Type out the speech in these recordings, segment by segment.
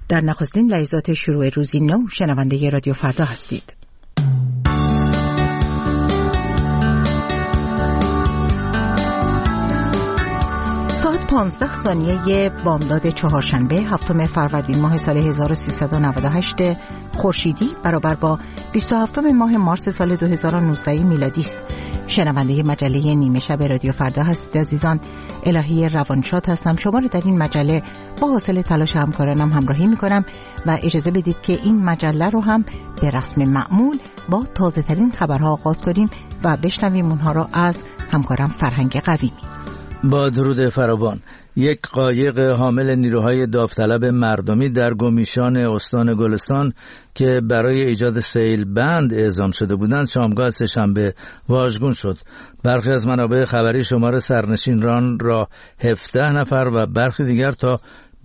در نخستین لحظات شروع روزی نو شنونده رادیو فردا هستید. ساعت 15 ثانیه بامداد چهارشنبه هفتم فروردین ماه سال 1398 خورشیدی برابر با 27 ماه مارس سال 2019 میلادی است. شنونده مجله نیمه شب رادیو فردا هستید عزیزان. الهی روانشاد هستم. شما رو در این مجله با حاصل تلاش همکارانم همراهی میکنم و اجازه بدید که این مجله رو هم به رسم معمول با تازه ترین خبرها آغاز کنیم و بشنویم اونها رو از همکارم فرهنگ قویمی. با درود فراوان. یک قایق حامل نیروهای داوطلب مردمی در گمیشان استان گلستان که برای ایجاد سیل بند اعزام شده بودند شامگاه سه‌شنبه واژگون شد. برخی از منابع خبری شمار سرنشینان را 17 نفر و برخی دیگر تا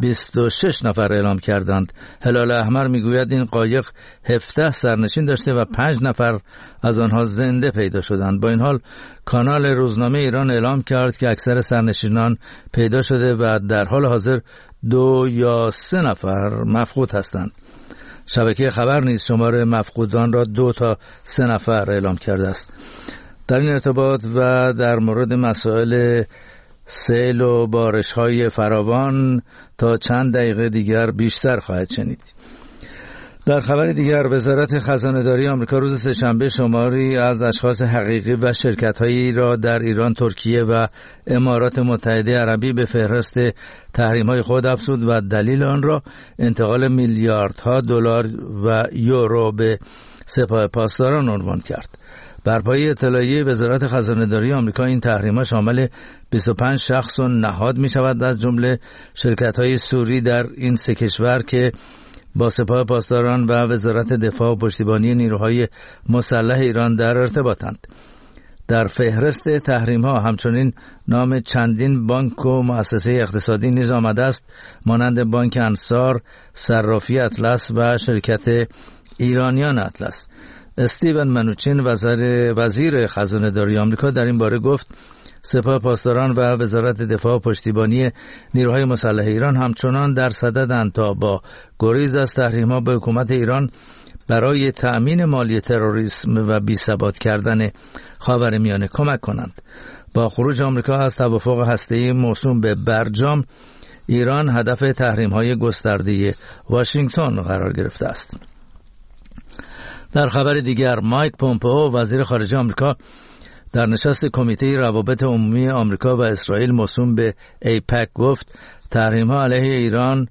26 نفر اعلام کردند. هلال احمر میگوید این قایق 17 سرنشین داشته و 5 نفر از آنها زنده پیدا شدند. با این حال کانال روزنامه ایران اعلام کرد که اکثر سرنشینان پیدا شده و در حال حاضر 2 یا 3 نفر مفقود هستند. شبکه خبر نیز شمار مفقودان را 2 تا 3 نفر اعلام کرده است. در این ارتباط و در مورد مسائل سیل و بارش‌های فراوان تا چند دقیقه دیگر بیشتر خواهد شنید. در خبر دیگر وزارت خزانه‌داری آمریکا روز سه‌شنبه شماری از اشخاص حقیقی و شرکت‌هایی را در ایران، ترکیه و امارات متحده عربی به فهرست تحریم‌های خود افزود و دلیل آن را انتقال میلیاردها دلار و یورو به سپاه پاسداران عنوان کرد. بر پایه اطلاعیه وزارت خزانه‌داری آمریکا این تحریم‌ها شامل 25 شخص و نهاد می‌شود، از جمله شرکت‌های سوری در این سه کشور که با سپاه پاسداران و وزارت دفاع و پشتیبانی نیروهای مسلح ایران در ارتباطند. در فهرست تحریم‌ها همچنین نام چندین بانک و مؤسسه اقتصادی نیز آمده است، مانند بانک انصار، صرافی اطلس و شرکت ایرانیان اطلس. استیون منوچین وزیر خزانه‌داری آمریکا در این باره گفت سپاه پاسداران و وزارت دفاع و پشتیبانی نیروهای مسلح ایران همچنان در صددند تا با گریز از تحریم‌ها به حکومت ایران برای تأمین مالی تروریسم و بی‌ثبات کردن خاورمیانه کمک کنند. با خروج آمریکا از توافق هسته‌ای موسوم به برجام، ایران هدف تحریم‌های گسترده واشنگتن قرار گرفته است. در خبر دیگر مایک پومپئو وزیر خارجه آمریکا در نشست کمیته روابط عمومی آمریکا و اسرائیل موسوم به ایپک گفت تحریم‌ها علیه ایران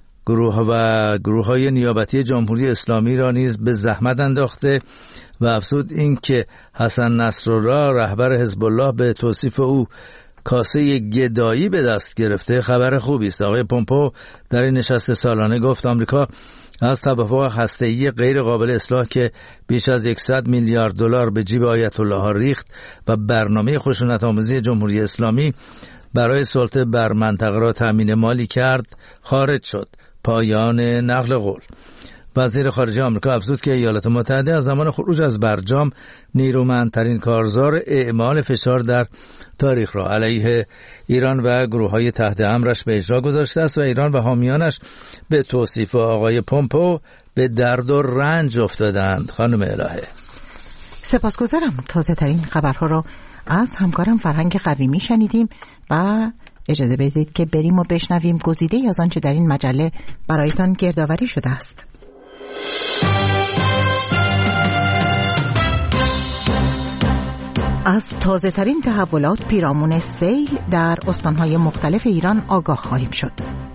گروه‌های نیابتی جمهوری اسلامی را نیز به زحمت انداخته و افزود این که حسن نصرالله رهبر حزب الله به توصیف او کاسه گدایی به دست گرفته خبر خوبی است. آقای پومپئو در این نشست سالانه گفت آمریکا از توافق هسته‌ای غیر قابل اصلاح که بیش از 100 میلیارد دلار به جیب آیت الله ها ریخت و برنامه خشونت‌آمیزی جمهوری اسلامی برای سلطه بر منطقه را تامین مالی کرد خارج شد. پایان نقل قول. وزیر خارجه آمریکا افزود که ایالات متحده از زمان خروج از برجام نیرومندترین کارزار اعمال فشار در تاریخ را علیه ایران و گروه‌های تحت امرش به اجرا گذاشته است و ایران و حامیانش به توصیف آقای پومپئو به درد و رنج افتادند. خانم الهه سپاسگزارم. تازه ترین خبرها را از همکارم فرهنگ قویمی شنیدیم و اجازه بدید که بریم و بشنویم گزیده از آنچه در این مجله برایتان گردآوری شده است. از تازه ترین تحولات پیرامون سیل در استانهای مختلف ایران آگاه خواهیم شد.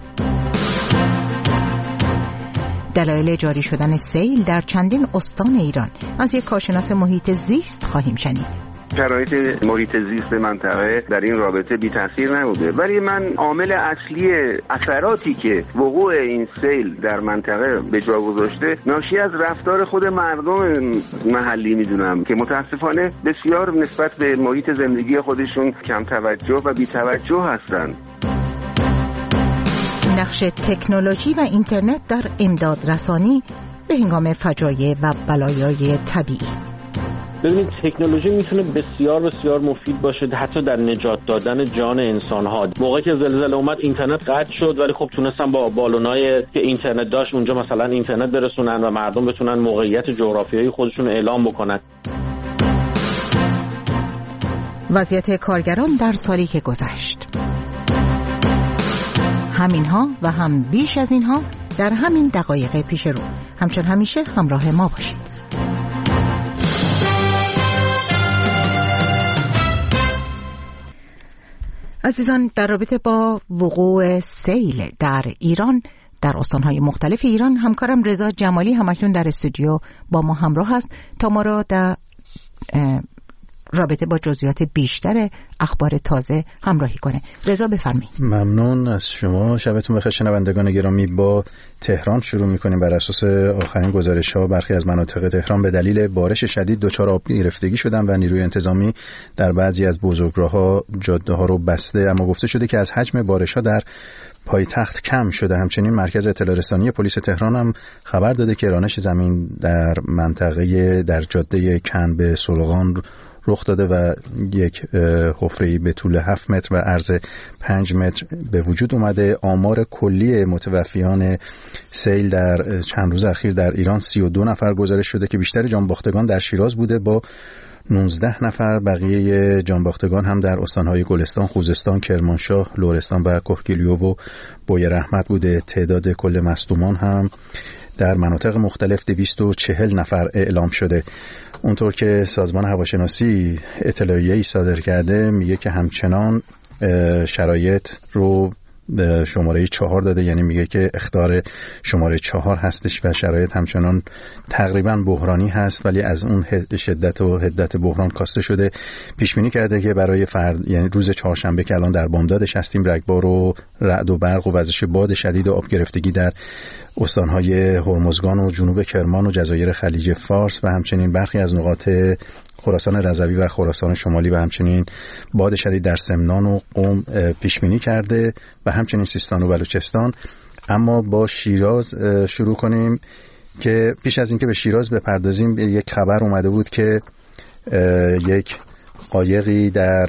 دلایل جاری شدن سیل در چندین استان ایران از یک کارشناس محیط زیست خواهیم شنید. شرایط محیط زیست منطقه در این رابطه بی تاثیر نبوده، ولی من عامل اصلی اثراتی که وقوع این سیل در منطقه به جا گذاشته ناشی از رفتار خود مردم محلی میدونم که متاسفانه بسیار نسبت به محیط زندگی خودشون کم توجه و بی توجه هستند. نقش تکنولوژی و اینترنت در امداد رسانی به هنگام فجایع و بلایای طبیعی. ببینید تکنولوژی میتونه بسیار بسیار مفید باشه حتی در نجات دادن جان انسان‌ها. موقعی که زلزله اومد اینترنت قطع شد، ولی خب تونستن با بالونای که اینترنت داشت اونجا مثلا اینترنت برسونن و مردم بتونن موقعیت جغرافیایی خودشون اعلام بکنن. وضعیت کارگران در سالی که گذشت. همینها و هم بیش از اینها در همین دقایق پیش رو. همچون همیشه همراه ما باشید. عزیزان، در رابطه با وقوع سیل در ایران، در استانهای مختلف ایران، همکارم رضا جمالی همکنون در استودیو با ما همراه است تا ما را در رابطه با جزئیات بیشتر اخبار تازه همراهی کنه. رضا بفرمایید. ممنون از شما. شبتون بخیر شنوندگان گرامی. با تهران شروع می‌کنیم. بر اساس آخرین گزارش‌ها برخی از مناطق تهران به دلیل بارش شدید دچار آب گرفتگی شدن و نیروی انتظامی در بعضی از بزرگراه‌ها جاده‌ها رو بسته، اما گفته شده که از حجم بارش‌ها در پایتخت کم شده. همچنین مرکز اطلاع رسانی پلیس تهران هم خبر داده که رانش زمین در منطقه در جاده کن به سلغان رخ داده و یک حفره‌ای به طول 7 متر و عرض 5 متر به وجود اومده. آمار کلی متوفیان سیل در چند روز اخیر در ایران 32 نفر گزارش شده که بیشتر جانباختگان در شیراز بوده با 19 نفر. بقیه جانباختگان هم در استان‌های گلستان، خوزستان، کرمانشاه، لرستان و کهگیلو و بویراحمد بوده. تعداد کل مصدومان هم در مناطق مختلف 240 نفر اعلام شده. اونطور که سازمان هواشناسی اطلاعیه‌ای صادر کرده میگه که همچنان شرایط رو شماره 4 داده، یعنی میگه که اخطار شماره 4 هستش و شرایط همچنان تقریبا بحرانی هست، ولی از اون شدت و حدت بحران کاسته شده. پیش بینی کرده که برای یعنی روز چهارشنبه که الان در بامدادش هستیم، رگبار و رعد و برق و وزش باد شدید و آب گرفتگی در استان‌های هرمزگان و جنوب کرمان و جزایر خلیج فارس و همچنین برخی از نقاط خراسان رضوی و خراسان شمالی و همچنین باد شدید در سمنان و قم پیش بینی کرده و همچنین سیستان و بلوچستان. اما با شیراز شروع کنیم که پیش از اینکه به شیراز بپردازیم یک خبر اومده بود که یک قایقی در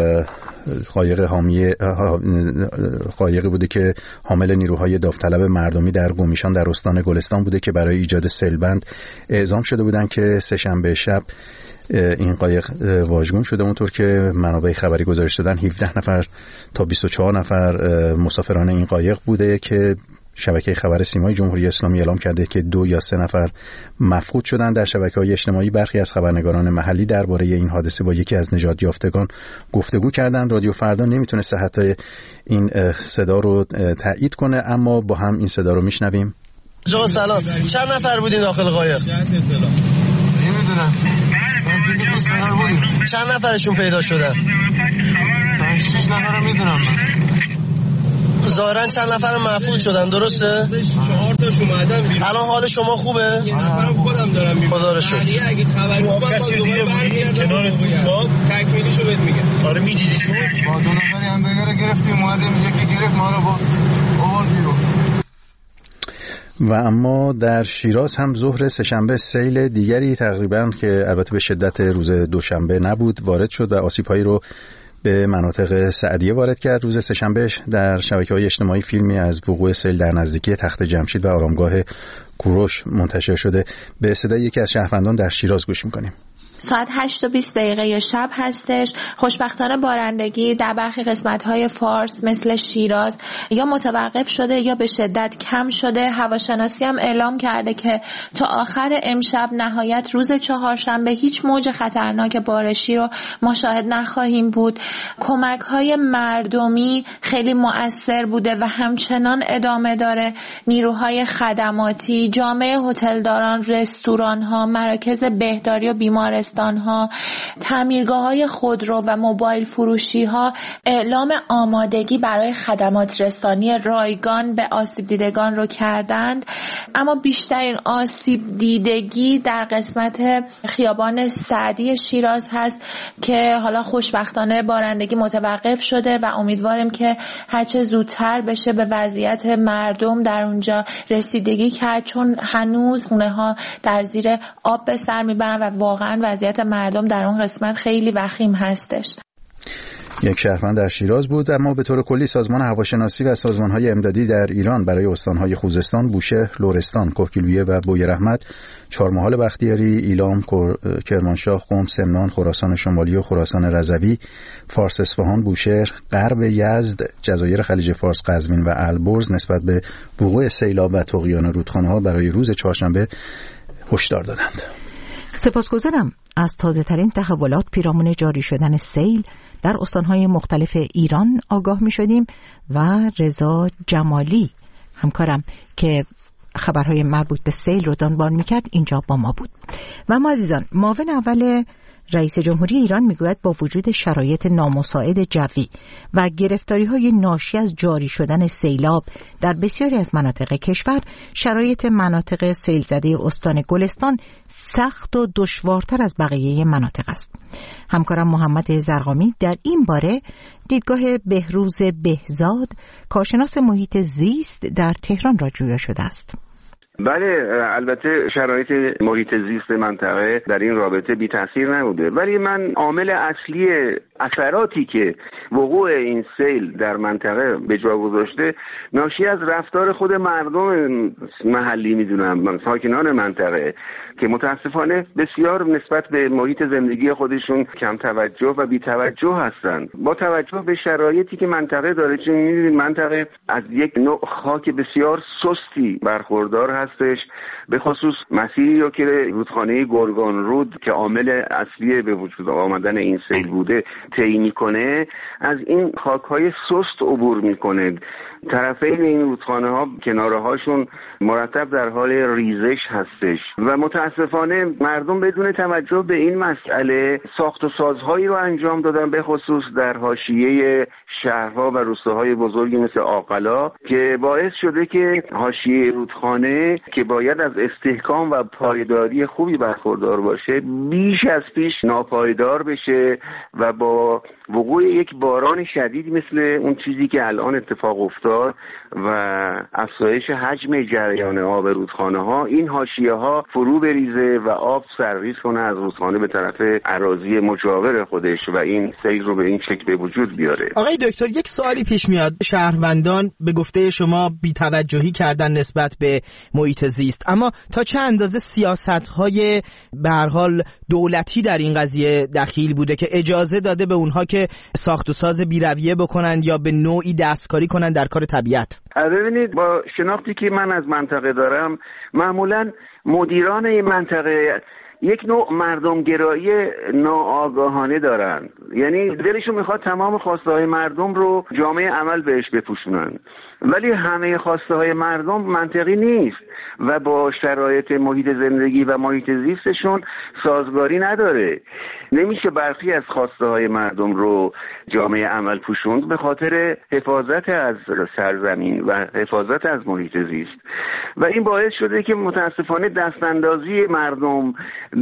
قایقی بوده که حامل نیروهای داوطلب مردمی در گومیشان در استان گلستان بوده که برای ایجاد سیلبند اعزام شده بودن که سه‌شنبه شب این قایق واژگون شده. اونطور که منابع خبری گزارش دادن 17 نفر تا 24 نفر مسافران این قایق بوده که شبکه خبر سیمای جمهوری اسلامی اعلام کرده که 2 یا 3 نفر مفقود شدن. در شبکه‌های اجتماعی برخی از خبرنگاران محلی درباره این حادثه با یکی از نجات یافتگان گفتگو کردند. رادیو فردا نمیتونه صحت این صدا رو تایید کنه، اما با هم این صدا رو میشنویم. آقا سلام، چند نفر بودین داخل قایق؟ نمیدونم. چند نفرشون پیدا شدن؟ 6 نفر رو میدونم من. ظاهرا چند نفر مفقود شدن، درسته؟ 4 تاش اومدن بیرون. الان حال شما خوبه؟ یه نفرم خودم دارم میبینم. خدا رو شکر. اگه خبری اومد کسی دیگه بود کنارت بود خواب تکمیلیشو بهت میگم. آره میدیدیشون؟ با 2 نفری هم دیگه رو گرفتیم، اومدیم یکی گرفت ما رو آورد بیرون. و اما در شیراز هم ظهر سه‌شنبه سیل دیگری تقریبا که البته به شدت روز دوشنبه نبود وارد شد و آسیب‌هایی رو به مناطق سعدیه وارد کرد. روز سه‌شنبه در شبکه‌های اجتماعی فیلمی از وقوع سیل در نزدیکی تخت جمشید و آرامگاه کوروش منتشر شده. به صدای یکی از شهروندان در شیراز گوش می‌کنیم. ساعت 8:20 شب هستش. خوشبختانه بارندگی در برخی قسمت‌های فارس مثل شیراز یا متوقف شده یا به شدت کم شده. هواشناسی هم اعلام کرده که تا آخر امشب نهایت روز چهارشنبه هیچ موج خطرناک بارشی رو مشاهد نخواهیم بود. کمک‌های مردمی خیلی مؤثر بوده و همچنان ادامه داره. نیروهای خدماتی، جامعه هتلداران، رستوران‌ها، مراکز بهداری و بیمارستان ها، تعمیرگاه‌های خودرو و موبایل فروشی‌ها اعلام آمادگی برای خدمات رسانی رایگان به آسیب دیدگان رو کردند. اما بیشترین آسیب دیدگی در قسمت خیابان سعدی شیراز هست که حالا خوشبختانه بارندگی متوقف شده و امیدواریم که هرچه زودتر بشه به وضعیت مردم در اونجا رسیدگی کرد، چون هنوز خونه‌ها در زیر آب به سر میبرن و واقعا وضعیت مردم در اون قسمت خیلی وخیم هستش. یک شهروند در شیراز بود. اما به طور کلی سازمان هواشناسی و سازمان‌های امدادی در ایران برای استان‌های خوزستان، بوشهر، لرستان، کهگیلویه و بویراحمد، چهارمحال بختیاری، ایلام، کرمانشاه، قم، سمنان، خراسان شمالی و خراسان رضوی، فارس اصفهان، بوشهر، غرب یزد، جزایر خلیج فارس، قزوین و البرز نسبت به وقوع سیلاب و طغیان رودخانه‌ها برای روز چهارشنبه هشدار دادند. سپاسگزارم. از تازه‌ترین تحولات پیرامون جاری شدن سیل در استان‌های مختلف ایران آگاه می‌شدیم و رضا جمالی همکارم که خبرهای مربوط به سیل رو دنبال می‌کرد اینجا با ما بود. و ما عزیزان، معاون اول رئیس جمهوری ایران میگوید با وجود شرایط نامساعد جوی و گرفتاری‌های ناشی از جاری شدن سیلاب در بسیاری از مناطق کشور، شرایط مناطق سیلزده استان گلستان سخت و دشوارتر از بقیه مناطق است. همکارم محمد زرقامی در این باره دیدگاه بهروز بهزاد، کارشناس محیط زیست در تهران را جویا شده است. بله، البته شرایط محیط زیست منطقه در این رابطه بی تاثیر نبوده، ولی من عامل اصلی اثراتی که وقوع این سیل در منطقه به جا گذاشته ناشی از رفتار خود مردم محلی میدونم، ساکنان منطقه، که متاسفانه بسیار نسبت به محیط زندگی خودشون کم توجه و بی توجه هستند. با توجه به شرایطی که منطقه داره، چون می‌بینید منطقه از یک نوع خاک بسیار سستی برخوردار هستش، به خصوص مسیری رو که رودخانه گرگان رود که عامل اصلی به وجود آمدن این سیل بوده طی میکنه، از این خاک‌های سست عبور میکنه. طرفین این رودخانه ها کناره هاشون مرتب در حال ریزش هستش و متاسفانه مردم بدون توجه به این مسئله ساخت و سازهایی رو انجام دادن، به خصوص در حاشیه شهرها و روستاهای بزرگی مثل آقلا، که باعث شده که حاشیه رودخانه که باید از استحکام و پایداری خوبی برخوردار باشه بیش از پیش ناپایدار بشه و با وقوع یک باران شدید مثل اون چیزی که الان اتفاق افتاد و افزایش حجم جریان آب رودخانه ها، این حاشیه ها فرو بریزه و آب سرریز کنه از رودخانه به طرف اراضی مجاور خودش و این سیل رو به این شکل به وجود بیاره. آقای دکتر، یک سوالی پیش میاد. شهروندان به گفته شما بی‌توجهی کردن نسبت به محیط زیست، اما تا چه اندازه سیاست‌های به هر حال دولتی در این قضیه دخیل بوده که اجازه داده به اونها که ساخت و ساز بی‌رویه بکنن یا به نوعی دستکاری کنن در کار طبیعت؟ ببینید، با شناختی که من از منطقه دارم، معمولاً مدیران این منطقه یک نوع مردمگرایی ناآگاهانه دارن، یعنی دلشون میخواد تمام خواسته های مردم رو جامعه عمل بهش بپوشونن، ولی همه خواسته های مردم منطقی نیست و با شرایط محیط زندگی و محیط زیستشون سازگاری نداره. نمیشه برخی از خواسته های مردم رو جامعه عمل پوشوند به خاطر حفاظت از سرزمین و حفاظت از محیط زیست و این باعث شده که متاسفانه دستاندازی مردم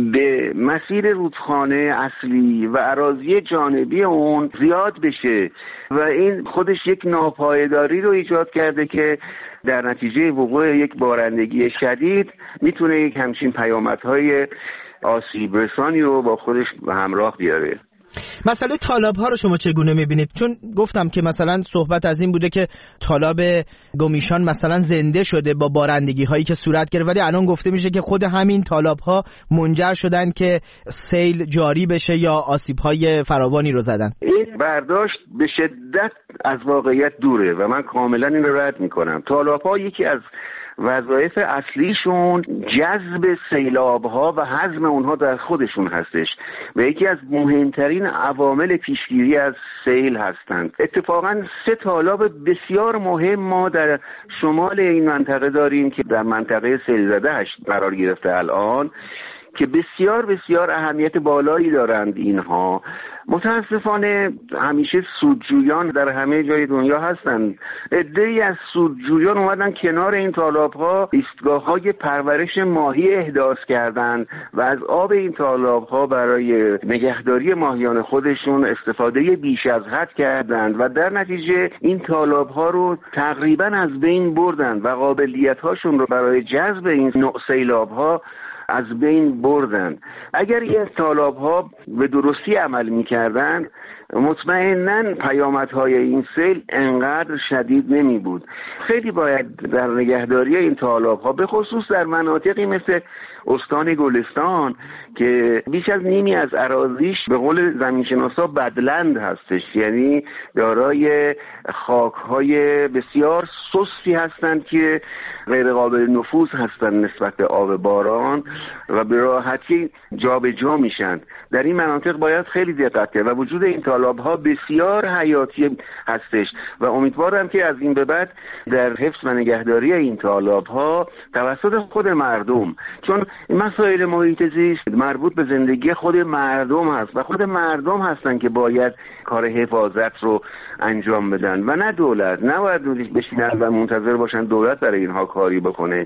به مسیر رودخانه اصلی و اراضی جانبی اون زیاد بشه و این خودش یک ناپایداری رو ایجاد کرده که در نتیجه وقوع یک بارندگی شدید میتونه یک همچین پیامدهای آسیب رسانی رو با خودش به همراه بیاره. مسئله تالاب ها رو شما چگونه میبینید؟ چون گفتم که مثلا صحبت از این بوده که تالاب گمیشان مثلا زنده شده با بارندگی هایی که صورت گرفت، ولی الان گفته میشه که خود همین تالاب ها منجر شدن که سیل جاری بشه یا آسیب های فراوانی رو زدن. این برداشت به شدت از واقعیت دوره و من کاملا این رو رد میکنم. تالاب ها یکی از وظایف اصلیشون جذب سیلاب‌ها و هضم اونها در خودشون هستش و یکی از مهمترین عوامل پیشگیری از سیل هستند. اتفاقاً 3 تالاب بسیار مهم ما در شمال این منطقه داریم که در منطقه سیلزده قرار گرفته الان، که بسیار بسیار اهمیت بالایی دارند. اینها متاسفانه همیشه سودجویان در همه جای دنیا هستند. عده‌ای از سودجویان اومدن کنار این تالاب‌ها ایستگاه‌های پرورش ماهی احداث کردند و از آب این تالاب‌ها برای نگهداری ماهیان خودشون استفاده بیش از حد کردند و در نتیجه این تالاب‌ها رو تقریباً از بین بردند و قابلیت‌هاشون رو برای جذب این نوع سیلاب‌ها از بین بردن. اگر این تالاب‌ها به درستی عمل می‌کردن مطمئناً پیامدهای این سیل انقدر شدید نمی بود. خیلی باید در نگهداری این تالاب‌ها به خصوص در مناطقی مثل استان گلستان که بیش از نیمی از اراضیش به قول زمینشناسا بدلند هستش، یعنی دارای خاک‌های بسیار سستی هستند که غیر قابل نفوذ هستند نسبت به آب باران و به راحتی جابجا میشن. در این مناطق باید خیلی دقت کرد و وجود این تالاب‌ها بسیار حیاتی هستش و امیدوارم که از این به بعد در حفظ و نگهداری این تالاب‌ها توسط خود مردم، چون مسائل محیط زیست مربوط به زندگی خود مردم هست و خود مردم هستن که باید کار حفاظت رو انجام بدن و نه دولت. نباید بشینن و منتظر باشن دولت برای اینها کاری بکنه.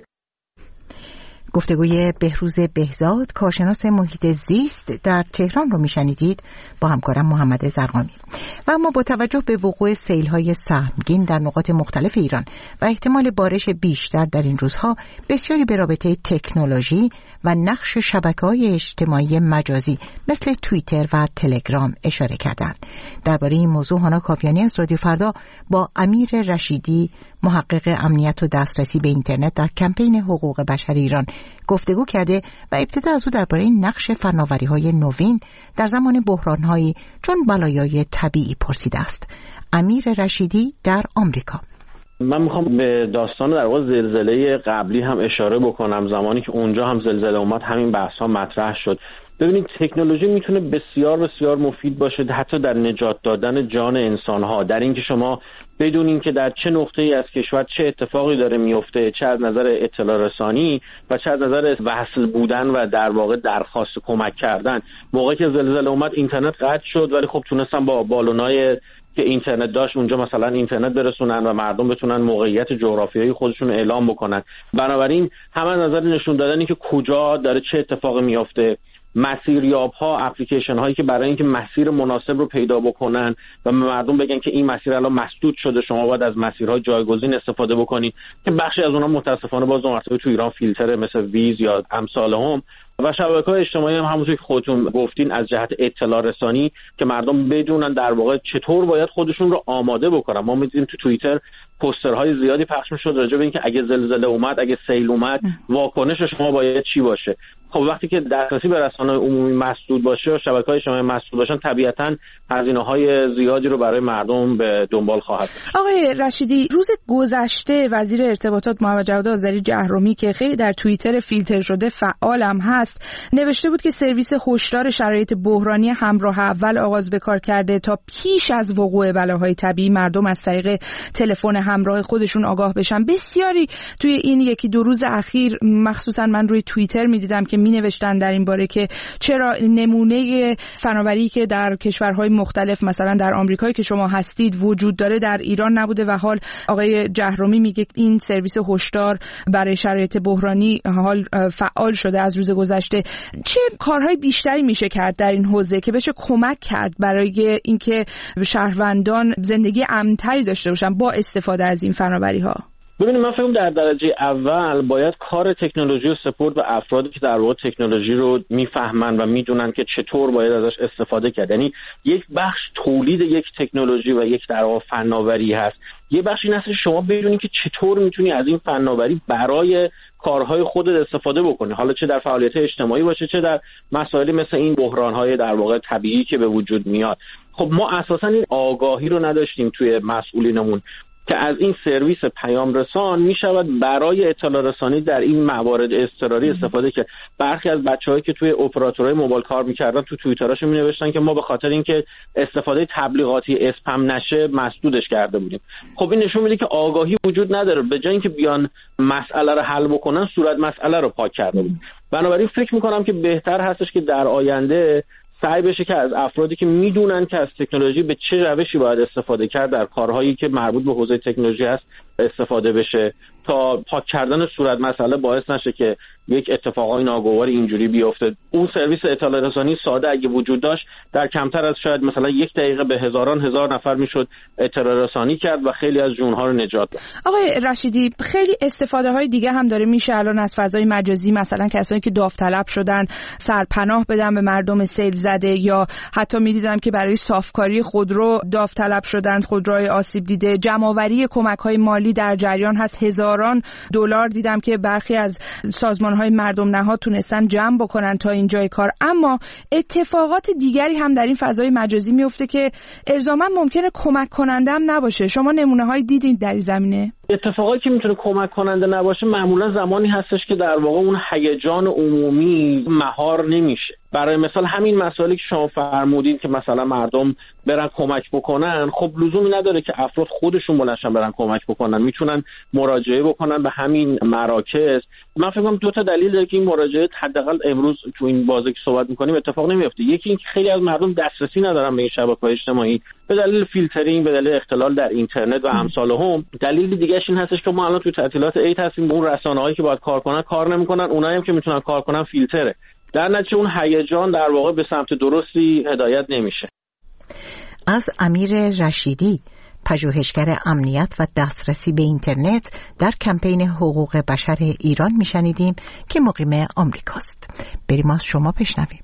گفتگوی بهروز بهزاد، کارشناس محیط زیست در تهران رو میشنیدید با همکارم محمد زرقامی. و اما با توجه به وقوع سیل‌های سهمگین در نقاط مختلف ایران و احتمال بارش بیشتر در این روزها، بسیاری به رابطه تکنولوژی و نقش شبکه‌های اجتماعی مجازی مثل توییتر و تلگرام اشاره کردند. درباره این موضوع هانا کاویانی از رادیو فردا با امیر رشیدی، محقق امنیت و دسترسی به اینترنت در کمپین حقوق بشر ایران گفتگو کرده و ابتدا از او درباره نقش فناوری‌های نوین در زمان بحران‌هایی چون بلایای طبیعی پرسیده است. امیر رشیدی در آمریکا. من میخوام به داستان در واقع زلزله قبلی هم اشاره بکنم. زمانی که اونجا هم زلزله اومد همین بحث‌ها مطرح شد. ببینید تکنولوژی میتونه بسیار بسیار مفید باشه حتی در نجات دادن جان انسان‌ها، در اینکه شما بدونین که در چه نقطه‌ای از کشور چه اتفاقی داره میفته، چه از نظر اطلاع رسانی و چه از نظر وصل بودن و در واقع درخواست کمک کردن. موقعی که زلزله اومد اینترنت قطع شد ولی خب تونستن با بالونای که اینترنت داشت اونجا مثلا اینترنت برسونن و مردم بتونن موقعیت جغرافیایی خودشون رو اعلام بکنن. بنابراین هم از نظر نشون دادنی که کجا داره چه اتفاقی میفته، مسیریاب‌ها، اپلیکیشن هایی که برای اینکه مسیر مناسب رو پیدا بکنن و مردم بگن که این مسیر الان مسدود شده، شما باید از مسیرهای جایگزین استفاده بکنید که بخشی از اونها متاسفانه باز مرتبه تو ایران فیلتر مثل ویز یا امثال هم و شبکه‌های اجتماعی هم همونطور که خودتون گفتین از جهت اطلاع رسانی که مردم بدونن در واقع چطور باید خودشون رو آماده بکنن. ما می‌دیدیم تو توییتر پوسترهای زیادی پخش می‌شد راجع به اینکه اگه زلزله اومد، اگه سیل اومد، واکنش شما باید چی باشه. خب وقتی که دسترسی به رسانه‌های عمومی مسدود باشه و شبکه‌های اجتماعی مسدود باشن، طبیعتاً هزینه‌های زیادی رو برای مردم به دنبال خواهد داشت. آقای رشیدی، روز گذشته وزیر ارتباطات محمد جواد آذری جهرومی که خیلی در توییتر فیلتر شده فعالم هست، نوشته بود که سرویس هشدار شرایط بحرانی همراه اول آغاز به کار کرده تا پیش از وقوع بلاهای طبیعی مردم از طریق تلفن همراه خودشون آگاه بشن. بسیاری توی این یکی دو روز اخیر مخصوصا من روی توییتر می‌دیدم که می‌نوشتن در این باره که چرا نمونه فناوری که در کشورهای مختلف مثلا در آمریکایی که شما هستید وجود داره در ایران نبوده و حال آقای جهرومی میگه این سرویس هشدار برای شرایط بحرانی حال فعال شده از روز گذشته. چه کارهای بیشتری میشه کرد در این حوزه که بشه کمک کرد برای اینکه شهروندان زندگی امن‌تری داشته باشن با استفاده از این فناوری‌ها؟ ببینید من فکر در درجه اول باید کار تکنولوژی رو سپرد به افرادی که در واقع تکنولوژی رو میفهمن و میدونن که چطور باید ازش استفاده کرد. یعنی یک بخش تولید یک تکنولوژی و یک در واقع فناوری هست، یه بخش این هست که شما بدونید که چطور میتونی از این فناوری برای کارهای خودت استفاده بکنی، حالا چه در فعالیت اجتماعی باشه چه در مسائلی مثل این بحران‌های در واقع طبیعی که به وجود میاد. خب ما اساساً این آگاهی رو نداشتیم توی مسئولینمون که از این سرویس پیام رسان می شود برای اطلاع رسانی در این موارد اضطراری استفاده کرد. برخی از بچه‌هایی که توی اپراتورهای موبایل کار می‌کردن تو توییتراشون می‌نوشتن که ما به خاطر اینکه استفاده تبلیغاتی اسپم نشه مسدودش کرده بودیم. خب این نشون میده که آگاهی وجود نداره، به جای اینکه بیان مسئله رو حل بکنن صورت مسئله رو پاک کرده بود. بنابراین فکر می‌کنم که بهتر هستش که در آینده سعی بشه که از افرادی که میدونن که از تکنولوژی به چه روشی باید استفاده کرد در کارهایی که مربوط به حوزه تکنولوژی هست استفاده بشه تا پاک کردن صورت مسئله باعث نشه که یک اتفاقای ناگوار اینجوری بیفته. اون سرویس اطلاع رسانی ساده اگه وجود داشت در کمتر از شاید مثلا 1 دقیقه به هزار نفر میشد اطلاع رسانی کرد و خیلی از جونها رو نجات داد. آقای رشیدی، خیلی استفاده های دیگه هم داره میشه الان از فضای مجازی، مثلا کسایی که داوطلب شدن سرپناه بدن به مردم سیل زده، یا حتی میدیدم که برای صافکاری خودرو داوطلب شدن، خودروهای آسیب دیده، جمع‌آوری کمک‌های مالی در جریان هست. هزاران دلار دیدم که برخی از سازمان‌های مردم نهاد تونستن جمع بکنن تا اینجای کار. اما اتفاقات دیگری هم در این فضای مجازی میفته که الزاما ممکنه کمک کننده هم نباشه. شما نمونه‌های دیدید در این زمینه؟ اتفاقایی که میتونه کمک کننده نباشه معمولا زمانی هستش که در واقع اون هیجان عمومی مهار نمیشه. برای مثال همین مسائلی که شما فرمودین که مثلا مردم برن کمک بکنن، خب لزومی نداره که افراد خودشون بلنشن برن کمک بکنن، میتونن مراجعه بکنن به همین مراکز. من فکر کنم 2 تا دلیل داره که این مراجعه حداقل امروز تو این بازه که صحبت می‌کنیم اتفاق نمیفته. یکی اینکه خیلی از مردم دسترسی ندارن به این شبکه‌های اجتماعی به دلیل فیلترینگ، به دلیل اختلال در اینترنت و امثالهم. دلیل دیگه‌اش این هستش که ما الان تو تعطیلات عید هستیم، اون رسانه‌هایی که باید کار کنن کار نمی‌کنن، اونایی هم که میتونن کار کنن فیلتره. در نتیجه اون هیجان در واقع به سمت درستی هدایت نمیشه. از امیر رشیدی، پژوهشگر امنیت و دسترسی به اینترنت در کمپین حقوق بشر ایران میشنیدیم که مقیم آمریکاست. بریم از شما بشنویم.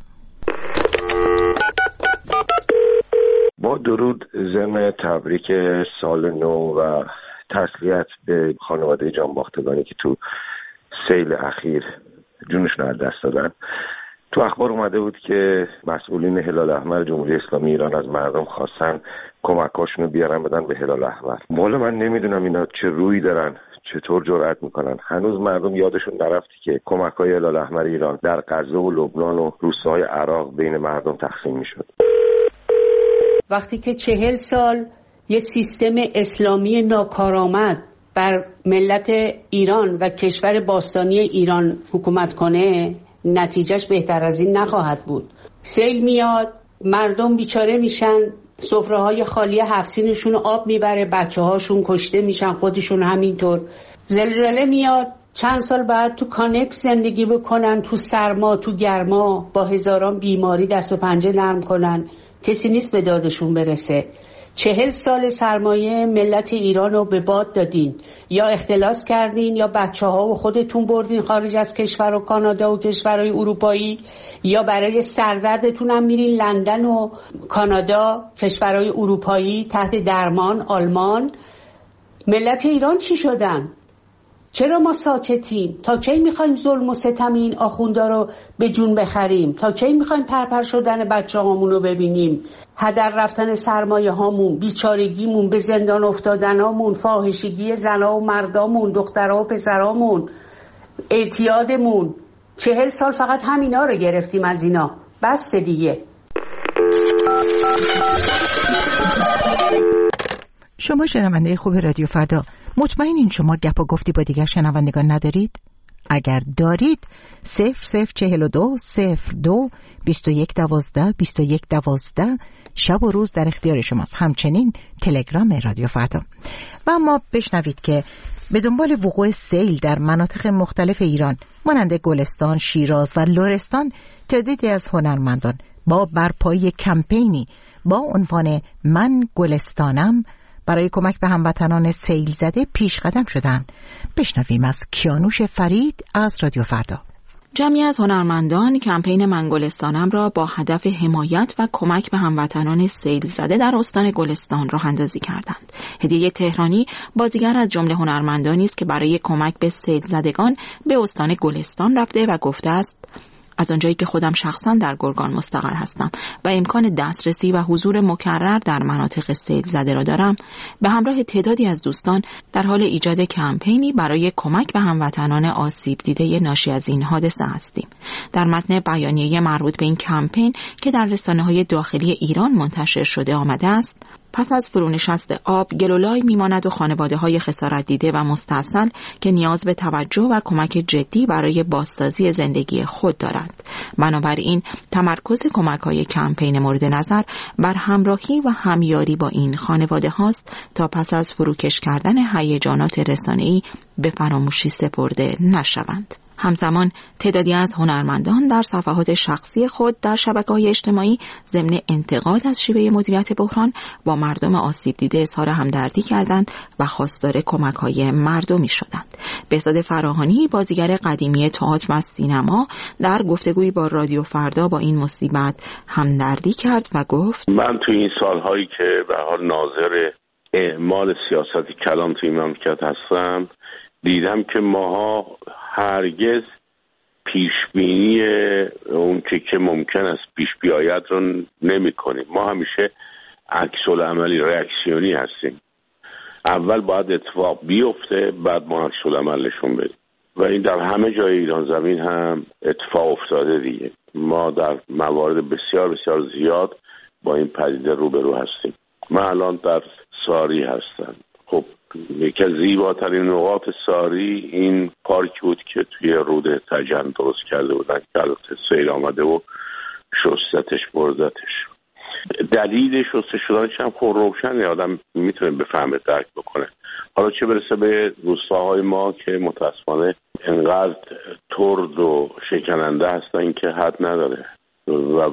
با درود، ضمن تبریک سال نو و تسلیت به خانواده جانباختگانی که تو سیل اخیر جونشون از دست دادن. تو اخبار اومده بود که مسئولین هلال احمر جمهوری اسلامی ایران از مردم خواستن کمکاشونو بیارن بدن به هلال احمر. والا من نمیدونم اینا چه روی دارن، چطور جرأت میکنن. هنوز مردم یادشون نرفتی که کمک‌های هلال احمر ایران در غزه و لبنان و روستاهای عراق بین مردم تقسیم میشد. وقتی که 40 سال یه سیستم اسلامی ناکارآمد بر ملت ایران و کشور باستانی ایران حکومت کنه، نتیجهش بهتر از این نخواهد بود. سیل میاد، مردم بیچاره میشن، سفره‌های خالی حفظینشون آب میبره، بچه‌هاشون کشته میشن، خودشون همینطور. زلزله میاد، چند سال بعد تو کانکس زندگی بکنن، تو سرما، تو گرما، با هزاران بیماری دست و پنجه نرم کنن، کسی نیست به دادشون برسه. 40 سال سرمایه ملت ایران رو به باد دادین، یا اختلاس کردین یا بچه‌ها و خودتون بردین خارج از کشور و کانادا و کشورهای اروپایی، یا برای سردردتون هم میرین لندن و کانادا، کشورهای اروپایی تحت درمان آلمان. ملت ایران چی شدن؟ چرا ما ساکتیم؟ تا کی میخوایم ظلم و ستم این آخوندا رو به جون بخریم؟ تا کی میخوایم پرپر شدن بچه‌هامون رو ببینیم؟ هدر رفتن سرمایه هامون، بیچارگیمون، به زندان افتادنامون، فاحشگی زنا و مردامون، دخترها و پسرامون، اعتیادمون. 40 سال فقط همینا رو گرفتیم از اینا. بس دیگه. شما شنونده خوب رادیو فردا، مطمئنین شما گپ و گفتی با دیگر شنوندگان ندارید؟ اگر دارید 0042 02 21 12 21 12 شب و روز در اختیار شماست. همچنین تلگرام رادیو فردا. و اما بشنوید که به دنبال وقوع سیل در مناطق مختلف ایران مانند گلستان، شیراز و لرستان، تعدادی از هنرمندان با برپایی کمپینی با عنوان من گلستانم برای کمک به هموطنان سیل زده پیش قدم شدند. بشنویم از کیانوش فرید از رادیو فردا. جمعی از هنرمندان کمپین من گلستانم را با هدف حمایت و کمک به هموطنان سیل زده در استان گلستان راه اندازی کردند. هدیه تهرانی بازیگر از جمله هنرمندانی است که برای کمک به سیل زدگان به استان گلستان رفته و گفته است: از آنجایی که خودم شخصا در گرگان مستقر هستم و امکان دسترسی و حضور مکرر در مناطق سیل زده را دارم، به همراه تعدادی از دوستان در حال ایجاد کمپینی برای کمک به هموطنان آسیب دیده ناشی از این حادثه هستیم. در متن بیانیه مربوط به این کمپین که در رسانه‌های داخلی ایران منتشر شده آمده است: پس از فرونشست آب، گلولای میماند و خانواده‌های خسارت دیده و مستحصل که نیاز به توجه و کمک جدی برای بازسازی زندگی خود دارند. بنابراین تمرکز کمک‌های کمپین مورد نظر بر همراهی و همیاری با این خانواده هاست تا پس از فروکش کردن هیجانات رسانه‌ای به فراموشی سپرده نشوند. همزمان تعدادی از هنرمندان در صفحات شخصی خود در شبکه‌های اجتماعی ضمن انتقاد از شیوه مدیریت بحران با مردم آسیب دیده اظهار همدردی کردند و خواستار کمک‌های مردمی شدند. بهزاد فراهانی، بازیگر قدیمی تئاتر و سینما، در گفتگویی با رادیو فردا با این مصیبت همدردی کرد و گفت: من تو این سال‌هایی که به حال ناظر اعمال سیاست کلان تو این مملکت هستم، دیدم که ماها هرگز پیشبینی اون که ممکن است پیش بیاید رو نمی کنیم. ما همیشه عکس العملی ریاکسیونی هستیم. اول باید اتفاق بیفته، بعد ما عکس العمل نشون بدیم و این در همه جای ایران زمین هم اتفاق افتاده دیگه. ما در موارد بسیار بسیار زیاد با این پدیده روبرو هستیم. من الان در ساری هستم. خب یکی از زیباترین نقاط ساری این پارک بود که توی رود تجن درست کرده بودن که البته سیل آمده و شستتش بردتش. دلیل شسته شدنش هم خود روشنه، آدم میتونه بفهمه، درک بکنه. حالا چه برسه به روستاهای ما که متاسفانه انقدر ترد و شکننده هستن که حد نداره و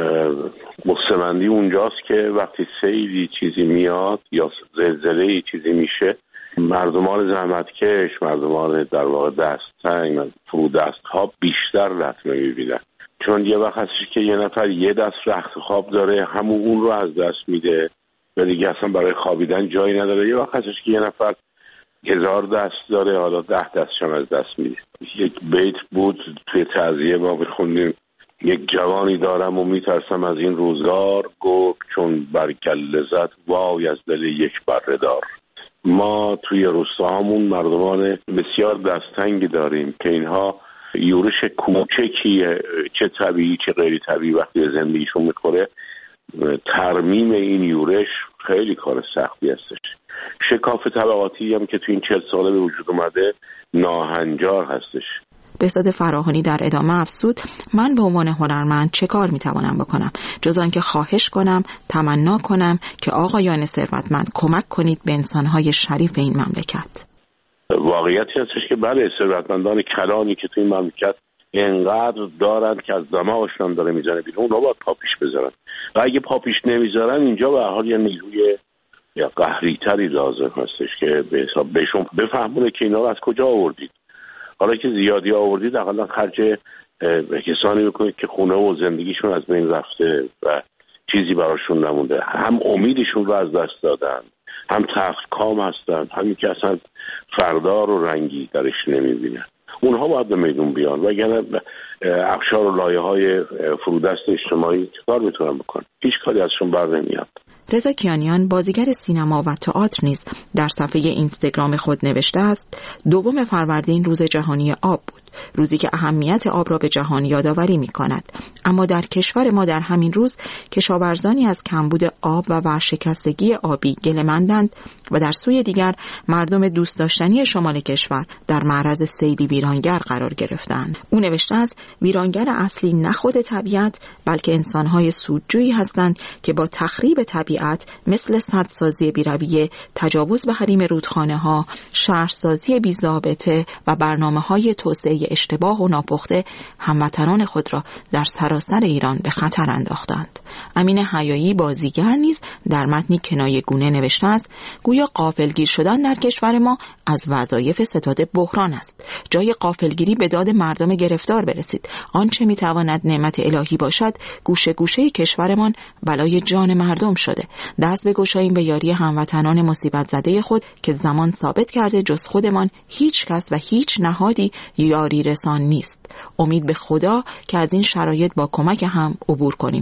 مستمندی اونجاست که وقتی سیلی چیزی میاد یا زلزله چیزی میشه، مردمان زحمتکش، مردمان در واقع دستتنگ، فرودست ها بیشتر لطمه میبینن، چون یه وقت هستش که یه نفر یه دست رخت خواب داره، همون اون رو از دست میده و دیگه اصلا برای خوابیدن جایی نداره. یه وقت هستش که یه نفر 1000 دست داره، حالا 10 دستش هم از دست میده. یک بیت بود توی تعزیه ما بخوندیم: یک جوانی دارم و میترسم از این روزگار، گفت چون بر کله زد وای از دل یک بره دار. ما توی روستاهامون مردمان بسیار دستتنگی داریم که اینها یورش کوچکی، چه طبیعی چه غیر طبیعی، وقتی زندگیشون میخوره، ترمیم این یورش خیلی کار سختی هستش. شکاف طبقاتی هم که توی این 40 ساله به وجود اومده ناهنجار هستش. بهزاد فراهانی در ادامه افزود: من به عنوان هنرمند چه کار میتوانم بکنم جز آنکه خواهش کنم، تمنا کنم که آقایان ثروتمند کمک کنید به انسانهای شریف این مملکت. واقعیتی هستش که بله، ثروتمندان کلانی که تو این مملکت انقدر دارند که از دماغشون داره میزنه بیرون، اونا باید پاپیش بذارن و اگه پاپیش نمیذارن اینجا به هر حال یه نیروی یا قهری‌تری لازم هستش که به حساب بهشون بفهمونه که اینا رو از کجا آوردید. حالا که زیادی آوردید اقلا خرج کسانی بکنید که خونه و زندگیشون از بین رفته و چیزی براشون نمونده، هم امیدشون رو از دست دادن، هم تخت کام هستن، همین که اصلا فردا رو رنگی درش نمیبینن. اونها باید به میدون بیان و اگر افشار و لایه‌های فرودست اجتماعی چیکار میتونن بکنن؟ هیچ کاری ازشون بر نمیاد. رضا کیانیان، بازیگر سینما و تئاتر نیز در صفحه اینستاگرام خود نوشته است: 2 فروردین روز جهانی آب بود، روزی که اهمیت آب را به جهان یادآوری می‌کند. اما در کشور ما در همین روز کشاورزانی از کمبود آب و ورشکستگی آبی گله‌مندند و در سوی دیگر مردم دوست داشتنی شمال کشور در معرض سیلی ویرانگر قرار گرفتند. او نوشته است: ویرانگر اصلی نه خود طبیعت بلکه انسان‌های سودجویی هستند که با تخریب طبیعت مثل سدسازی بی‌رویه، تجاوز به حریم رودخانه‌ها، شهرسازی بی‌ضابطه و برنامه‌های توسعه اشتباه و ناپخته هموطنان خود را در سراسر ایران به خطر انداختند. امین حیایی، بازیگر نیز در متنی کنایه‌گونه نوشته است: گویا غافلگیر شدن در کشور ما از وظایف ستاد بحران است. جای غافلگیری به داد مردم گرفتار برسید. آنچه میتواند نعمت الهی باشد گوشه گوشه کشورمان بلای جان مردم شده. دست بگشاییم به یاری هموطنان مصیبت زده خود که زمان ثابت کرده جز خودمان هیچ کس و هیچ نهادی یاری رسان نیست. امید به خدا که از این شرایط با کمک هم عبور کنیم.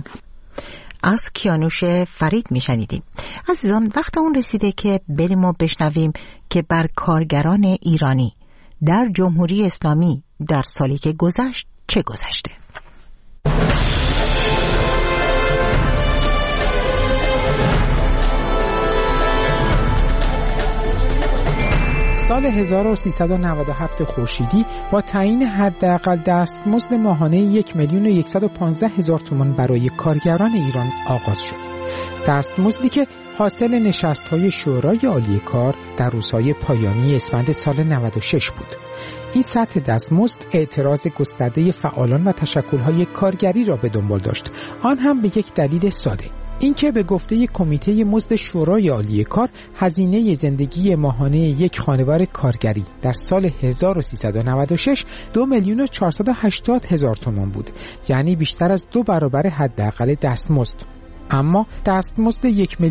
از کیانوش فرید میشنیدیم. عزیزان، وقت اون رسیده که بریم و بشنویم که بر کارگران ایرانی در جمهوری اسلامی در سالی که گذشت چه گذشته. سال 1397 خورشیدی با تعیین حداقل دستمزد ماهانه 1,115,000 تومان برای کارگران ایران آغاز شد. دستمزدی که حاصل نشست‌های شورای عالی کار در روزهای پایانی اسفند سال 96 بود. این سطح دستمزد اعتراض گسترده فعالان و تشکل‌های کارگری را به دنبال داشت، آن هم به یک دلیل ساده: اینکه به گفته کمیته مزد شورای عالی کار هزینه زندگی ماهانه یک خانوار کارگری در سال 1396 2,480,000 تومان بود، یعنی بیشتر از 2 برابر حداقل دستمزد. اما دستمزد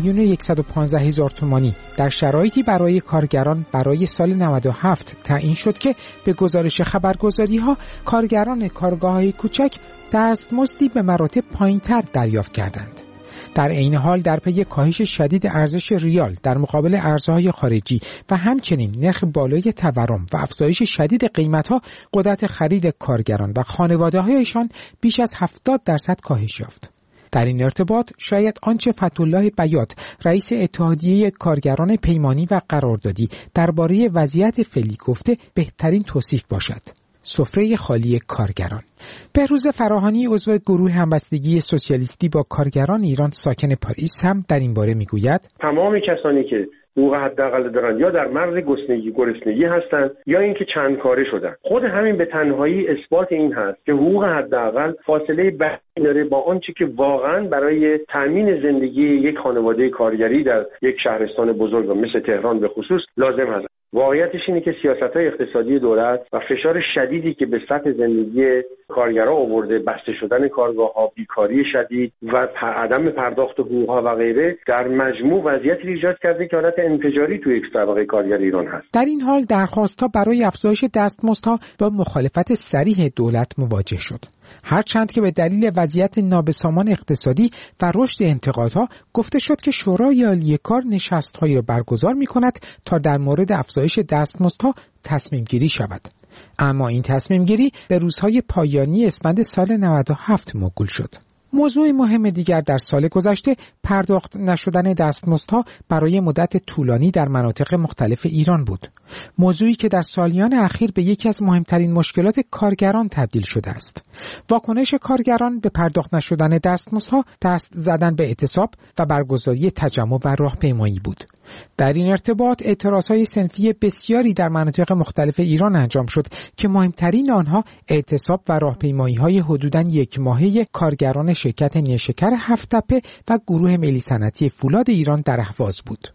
1,115,000 تومانی در شرایطی برای کارگران برای سال 97 تعیین شد که به گزارش خبرگزاری‌ها کارگران کارگاه‌های کوچک دستمزدی به مراتب پایین‌تر دریافت کردند. در عین حال در پی کاهش شدید ارزش ریال در مقابل ارزهای خارجی و همچنین نرخ بالای تورم و افزایش شدید قیمت‌ها، قدرت خرید کارگران و خانواده‌هایشان بیش از 70% کاهش یافت. در این ارتباط شاید آنچه فتح‌الله بیات، رئیس اتحادیه کارگران پیمانی و قراردادی درباره وضعیت فعلی گفته بهترین توصیف باشد: سفره خالی کارگران. بهروز فراهانی، عضو گروه همبستگی سوسیالیستی با کارگران ایران ساکن پاریس، هم در این باره میگوید: تمام کسانی که حقوق حداقل دارن یا در مرز گرسنگی هستند یا اینکه چند کاره شدن. خود همین به تنهایی اثبات این هست که حقوق حداقل فاصله بعیدی داره با آنچه که واقعا برای تامین زندگی یک خانواده کارگری در یک شهرستان بزرگ مثل تهران به خصوص لازم هست. واقعیتش اینه که سیاست‌های اقتصادی دولت و فشار شدیدی که به سطح زندگی کارگرها آورده، بسته شدن کارگاه‌ها، بیکاری شدید و عدم پرداخت حقوق‌ها و غیره، در مجموع وضعیتی ایجاد کرده که حالت انفجاری توی یک طبقه کارگر ایران هست. در این حال درخواست‌ها برای افزایش دستمزدها با مخالفت صریح دولت مواجه شد، هرچند که به دلیل وضعیت نابسامان اقتصادی و رشد انتقادها گفته شد که شورای عالی کار نشست‌هایی را برگزار می‌کند تا در مورد افزایش دستمزدها تصمیم گیری شود. اما این تصمیم گیری به روزهای پایانی اسفند سال 97 موکول شد. موضوع مهم دیگر در سال گذشته پرداخت نشدن دستمزدها برای مدت طولانی در مناطق مختلف ایران بود. موضوعی که در سالیان اخیر به یکی از مهمترین مشکلات کارگران تبدیل شده است. واکنش کارگران به پرداخت نشدن دستمزدها دست زدن به اعتصاب و برگزاری تجمع و راهپیمایی بود. در این ارتباط اعتراضهای صنفی بسیاری در مناطق مختلف ایران انجام شد که مهمترین آنها اعتصاب و راهپیمایی‌های حدوداً 1 ماهه کارگران شرکت نیشکر هفت‌تپه و گروه ملی صنعتی فولاد ایران در اهواز بود.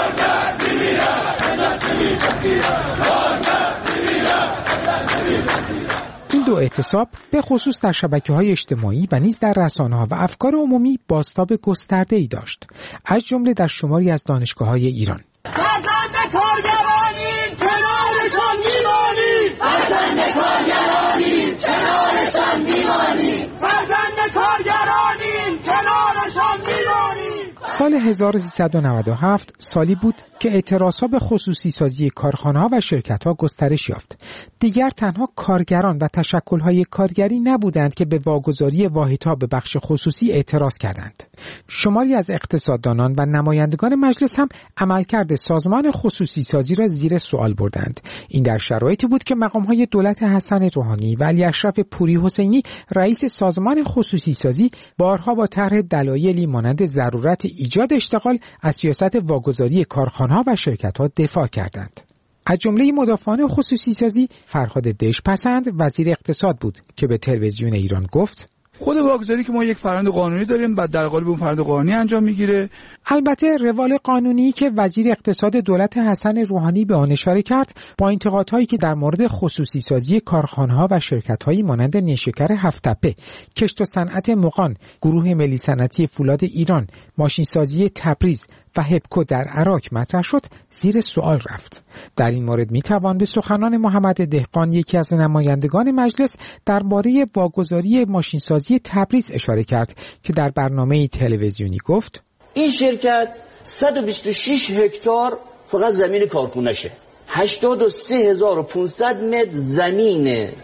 این دو اعتصاب به خصوص در شبکه‌های اجتماعی و نیز در رسانه‌ها و افکار عمومی بازتاب گسترده‌ای داشت، از جمله در شماری از دانشگاه‌های ایران. فرزند کارگرانیم کنارشان میمانیم، فرزند کارگرانیم کنارشان میمانیم، فرزند کارگرانیم کنارشان میمانیم. سال 1397 سالی بود که اعتراضات به خصوصی سازی کارخانه‌ها و شرکت‌ها گسترش یافت. دیگر تنها کارگران و تشکل‌های کارگری نبودند که به واگذاری واحدها به بخش خصوصی اعتراض کردند. شماری از اقتصاددانان و نمایندگان مجلس هم عملکرد سازمان خصوصی سازی را زیر سوال بردند. این در شرایطی بود که مقام‌های دولت حسن روحانی و علی اشرف پوری حسینی رئیس سازمان خصوصی سازی بارها با طرح دلایلی مانند ضرورت ایجاد اشتغال از سیاست واگذاری کارخانه‌ها و شرکت‌ها دفاع کردند. از جمله مدافعان خصوصی سازی فرهاد دژپسند وزیر اقتصاد بود که به تلویزیون ایران گفت: خود واگذاری که ما یک فرآیند قانونی داریم، بعد در قالب اون فرآیند قانونی انجام میگیره. البته روال قانونی که وزیر اقتصاد دولت حسن روحانی به آن اشاره کرد با انتقادهایی که در مورد خصوصی سازی کارخانه‌ها و شرکت‌هایی مانند نیشکر هفت‌تپه، کشت و صنعت مغان، گروه ملی صنعتی فولاد ایران، ماشین سازی تبریز و هپکو در عراق مطرح شد، زیر سوال رفت. در این مورد میتوان به سخنان محمد دهقان، یکی از نمایندگان مجلس، درباره واگذاری ماشین سازی تبریز اشاره کرد که در برنامه تلویزیونی گفت: این شرکت 126 هکتار فقط زمین کارخونه‌شه، 83500 متر زمین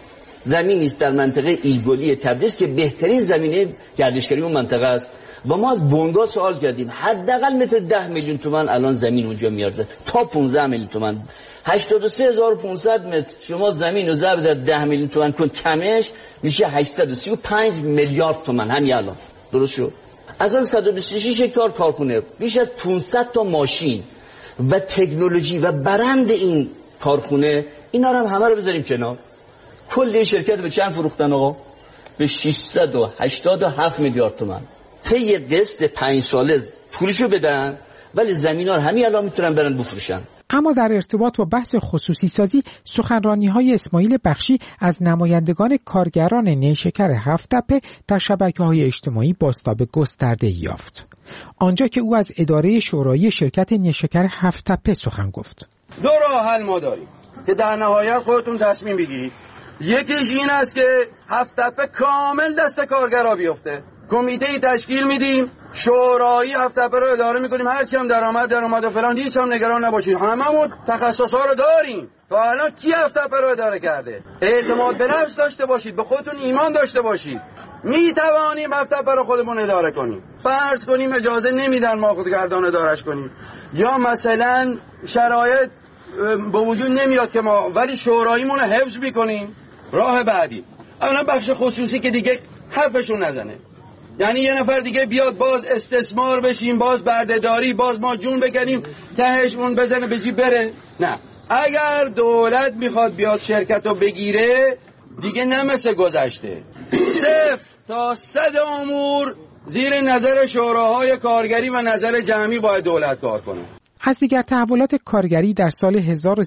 زمینی است در منطقه ایگولی تبریز که بهترین زمینه گردشگری اون منطقه است و ما از بونگا سوال کردیم حداقل متر 10 میلیون تومان الان زمین اونجا میارزه تا 15 میلیون تومان. 83500 متر شما زمین رو ضرب در 10 میلیون تومان کن کمش میشه 835 میلیارد تومان همین الان. درست شد؟ از 126 هکتار کارخونه، بیش از 500 تا ماشین و تکنولوژی و برند این کارخونه، اینا رو همه رو بذاریم کنار. کل شرکت به چند فروختن آقا؟ به 687 میلیارد تومان. طی قسط 5 ساله پولشو بدن ولی زمینا رو همین الان میتونن برن بفروشن. اما در ارتباط با بحث خصوصی سازی سخنرانی‌های اسماعیل بخشی از نمایندگان کارگران نیشکر هفت‌تپه در شبکه‌های اجتماعی بازتاب گسترده‌ای یافت. آنجا که او از اداره شورای شرکت نیشکر هفت‌تپه سخن گفت. دو راه حل ما داریم که در نهایت خودتون تصمیم بگیرید. یکیش این است که هفت‌تپه کامل دست کارگرها بیفته. کمیته‌ای تشکیل میدیم، شورایی هفت‌تپه رو اداره میکنیم، هرچی هم درآمد و فلان هیچ هم نگران نباشید. هممون تخصصا رو داریم. تا الان کی هفت‌تپه رو اداره کرده؟ اعتماد به نفس داشته باشید، به خودتون ایمان داشته باشید. میتوانیم هفت‌تپه رو خودمون اداره کنیم. فرض کنیم اجازه نمیدن ما خودگردان ادارش کنیم یا مثلا شرایط به وجود نمیاد که ما ولی شوراییمون رو حفظ میکنیم. راه بعدی الان بخش خصوصی که دیگه حرفشون نزنه، یعنی یه نفر دیگه بیاد باز استثمار بشیم، باز بردهداری، باز ما جون بکنیم تهش اون بزنه به جیب بره. نه، اگر دولت میخواد بیاد شرکت رو بگیره دیگه نه مثل گذشته 0 تا 100 امور زیر نظر شوراهای کارگری و نظر جمعی باید دولت کار کنه. از دیگر تحولات کارگری در سال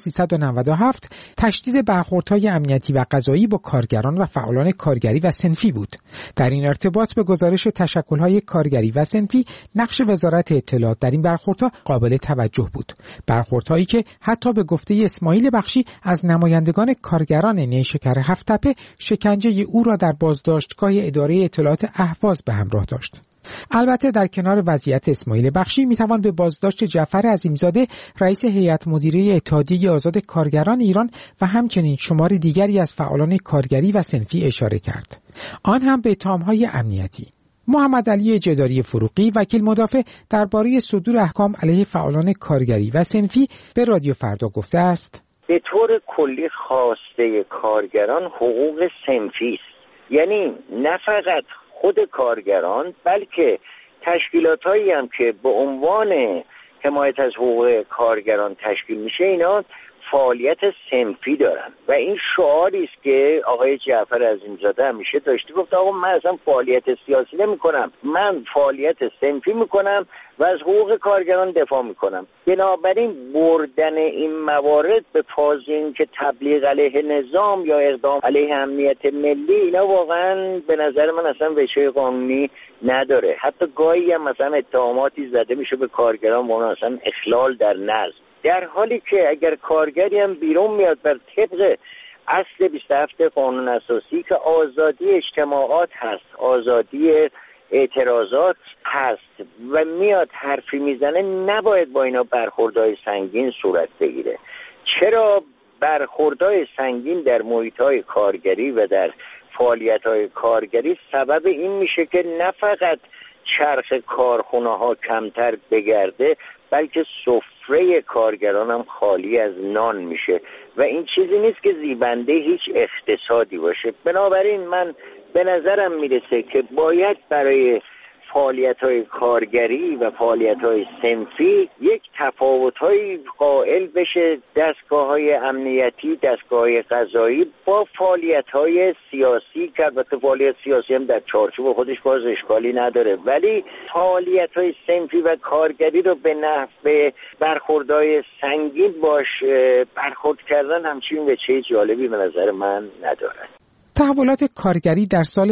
1397 تشدید برخوردهای امنیتی و قضایی با کارگران و فعالان کارگری و صنفی بود. در این ارتباط به گزارش تشکل‌های کارگری و صنفی نقش وزارت اطلاعات در این برخوردها قابل توجه بود. برخوردهایی که حتی به گفته اسماعیل بخشی از نمایندگان کارگران نیشکر هفت‌تپه شکنجه او را در بازداشتگاه اداره اطلاعات اهواز به همراه داشت. البته در کنار وضعیت اسماعیل بخشی میتوان به بازداشت جعفر عظیمزاده رئیس هیئت مدیره اتحادیه آزاد کارگران ایران و همچنین شمار دیگری از فعالان کارگری و صنفی اشاره کرد، آن هم به اتهام‌های امنیتی. محمد علی جداری فروغی وکیل مدافع درباره صدور احکام علیه فعالان کارگری و صنفی به رادیو فردا گفته است: به طور کلی خواسته کارگران حقوق صنفی است، یعنی نه فقط خود کارگران بلکه تشکیلاتایی هم که به عنوان حمایت از حقوق کارگران تشکیل میشه اینا فعالیت صنفی دارن و این شعاری است که آقای جعفر عظیمزاده همیشه داشته، گفت آقا من اصلا فعالیت سیاسی نمی‌کنم، من فعالیت صنفی میکنم و از حقوق کارگران دفاع میکنم. بنابراین بردن این موارد به فاز این که تبلیغ علیه نظام یا اقدام علیه امنیت ملی اینا واقعا به نظر من اصلا وجه قانونی نداره. حتی گاهی هم مثلا اتهاماتی زده میشه به کارگران و اون اصلا اخلال در نظم، در حالی که اگر کارگری هم بیرون میاد بر طبق اصل 27 قانون اساسی که آزادی اجتماعات هست، آزادی اعتراضات هست و میاد حرفی میزنه، نباید با اینا برخوردهای سنگین صورت بگیره. چرا برخوردهای سنگین در محیطهای کارگری و در فعالیت‌های کارگری سبب این میشه که نه فقط چرخ کارخونه ها کمتر بگرده بلکه سفره کارگران هم خالی از نان میشه و این چیزی نیست که زیبنده هیچ اقتصادی باشه. بنابراین من به نظرم میرسه که باید برای فعالیت‌های کارگری و فعالیت‌های صنفی یک تفاوت‌های قائل بشه دستگاه‌های امنیتی، دستگاه‌های قضایی با فعالیت‌های سیاسی که البته فعالیت سیاسی هم در چارچوب خودش باز اشکالی نداره، ولی فعالیت‌های صنفی و کارگری رو به نحو برخوردهای سنگین باش برخورد کردن همچین وجه جالبی به نظر من نداره. تحولات کارگری در سال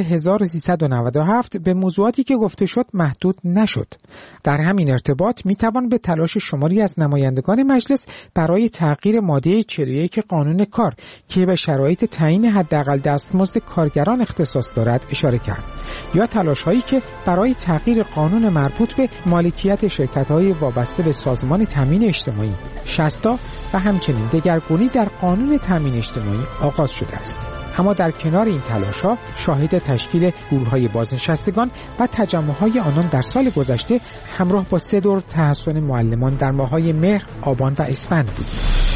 1397 به موضوعاتی که گفته شد محدود نشد. در همین ارتباط میتوان به تلاش شماری از نمایندگان مجلس برای تغییر ماده 41 قانون کار که به شرایط تعیین حداقل دستمزد کارگران اختصاص دارد اشاره کرد، یا تلاش‌هایی که برای تغییر قانون مربوط به مالکیت شرکت‌های وابسته به سازمان تامین اجتماعی 60 و همچنین دگرگونی در قانون تامین اجتماعی آغاز شده است. اما در کنار این تلاش‌ها شاهد تشکیل گروه‌های بازنشستگان و تجمع‌های آنان در سال گذشته همراه با 3 دور تحسن معلمان در ماه‌های مهر، آبان و اسفند بودیم.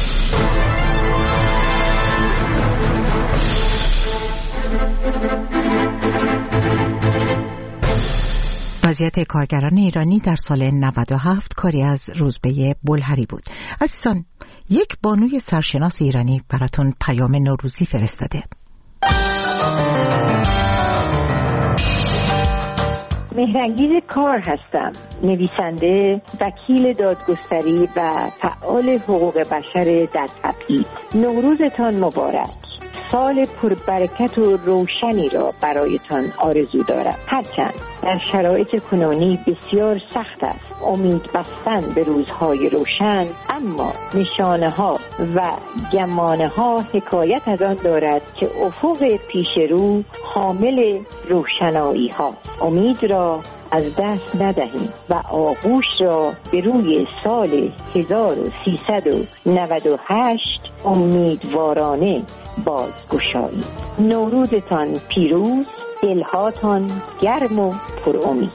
وضعیت کارگران ایرانی در سال 97 کاری از روزبه بلهری بود. عزیزان، یک بانوی سرشناس ایرانی براتون پیام نوروزی فرستاده. مهرانگیز کار هستم، نویسنده، وکیل دادگستری و فعال حقوق بشر در تبعید. نوروزتان مبارک. سال پربرکت و روشنی را برایتان آرزو دارم. هرچند در شرایط کنونی بسیار سخت است امید بستن به روزهای روشن، اما نشانه ها و گمانه ها حکایت از آن دارد که افق پیش رو حامل روشنایی ها. امید را از دست ندهیم و آغوش را به روی سال 1398 امیدوارانه بازگشاییم. نوروزتان پیروز، دلهاتان گرم و پر امید.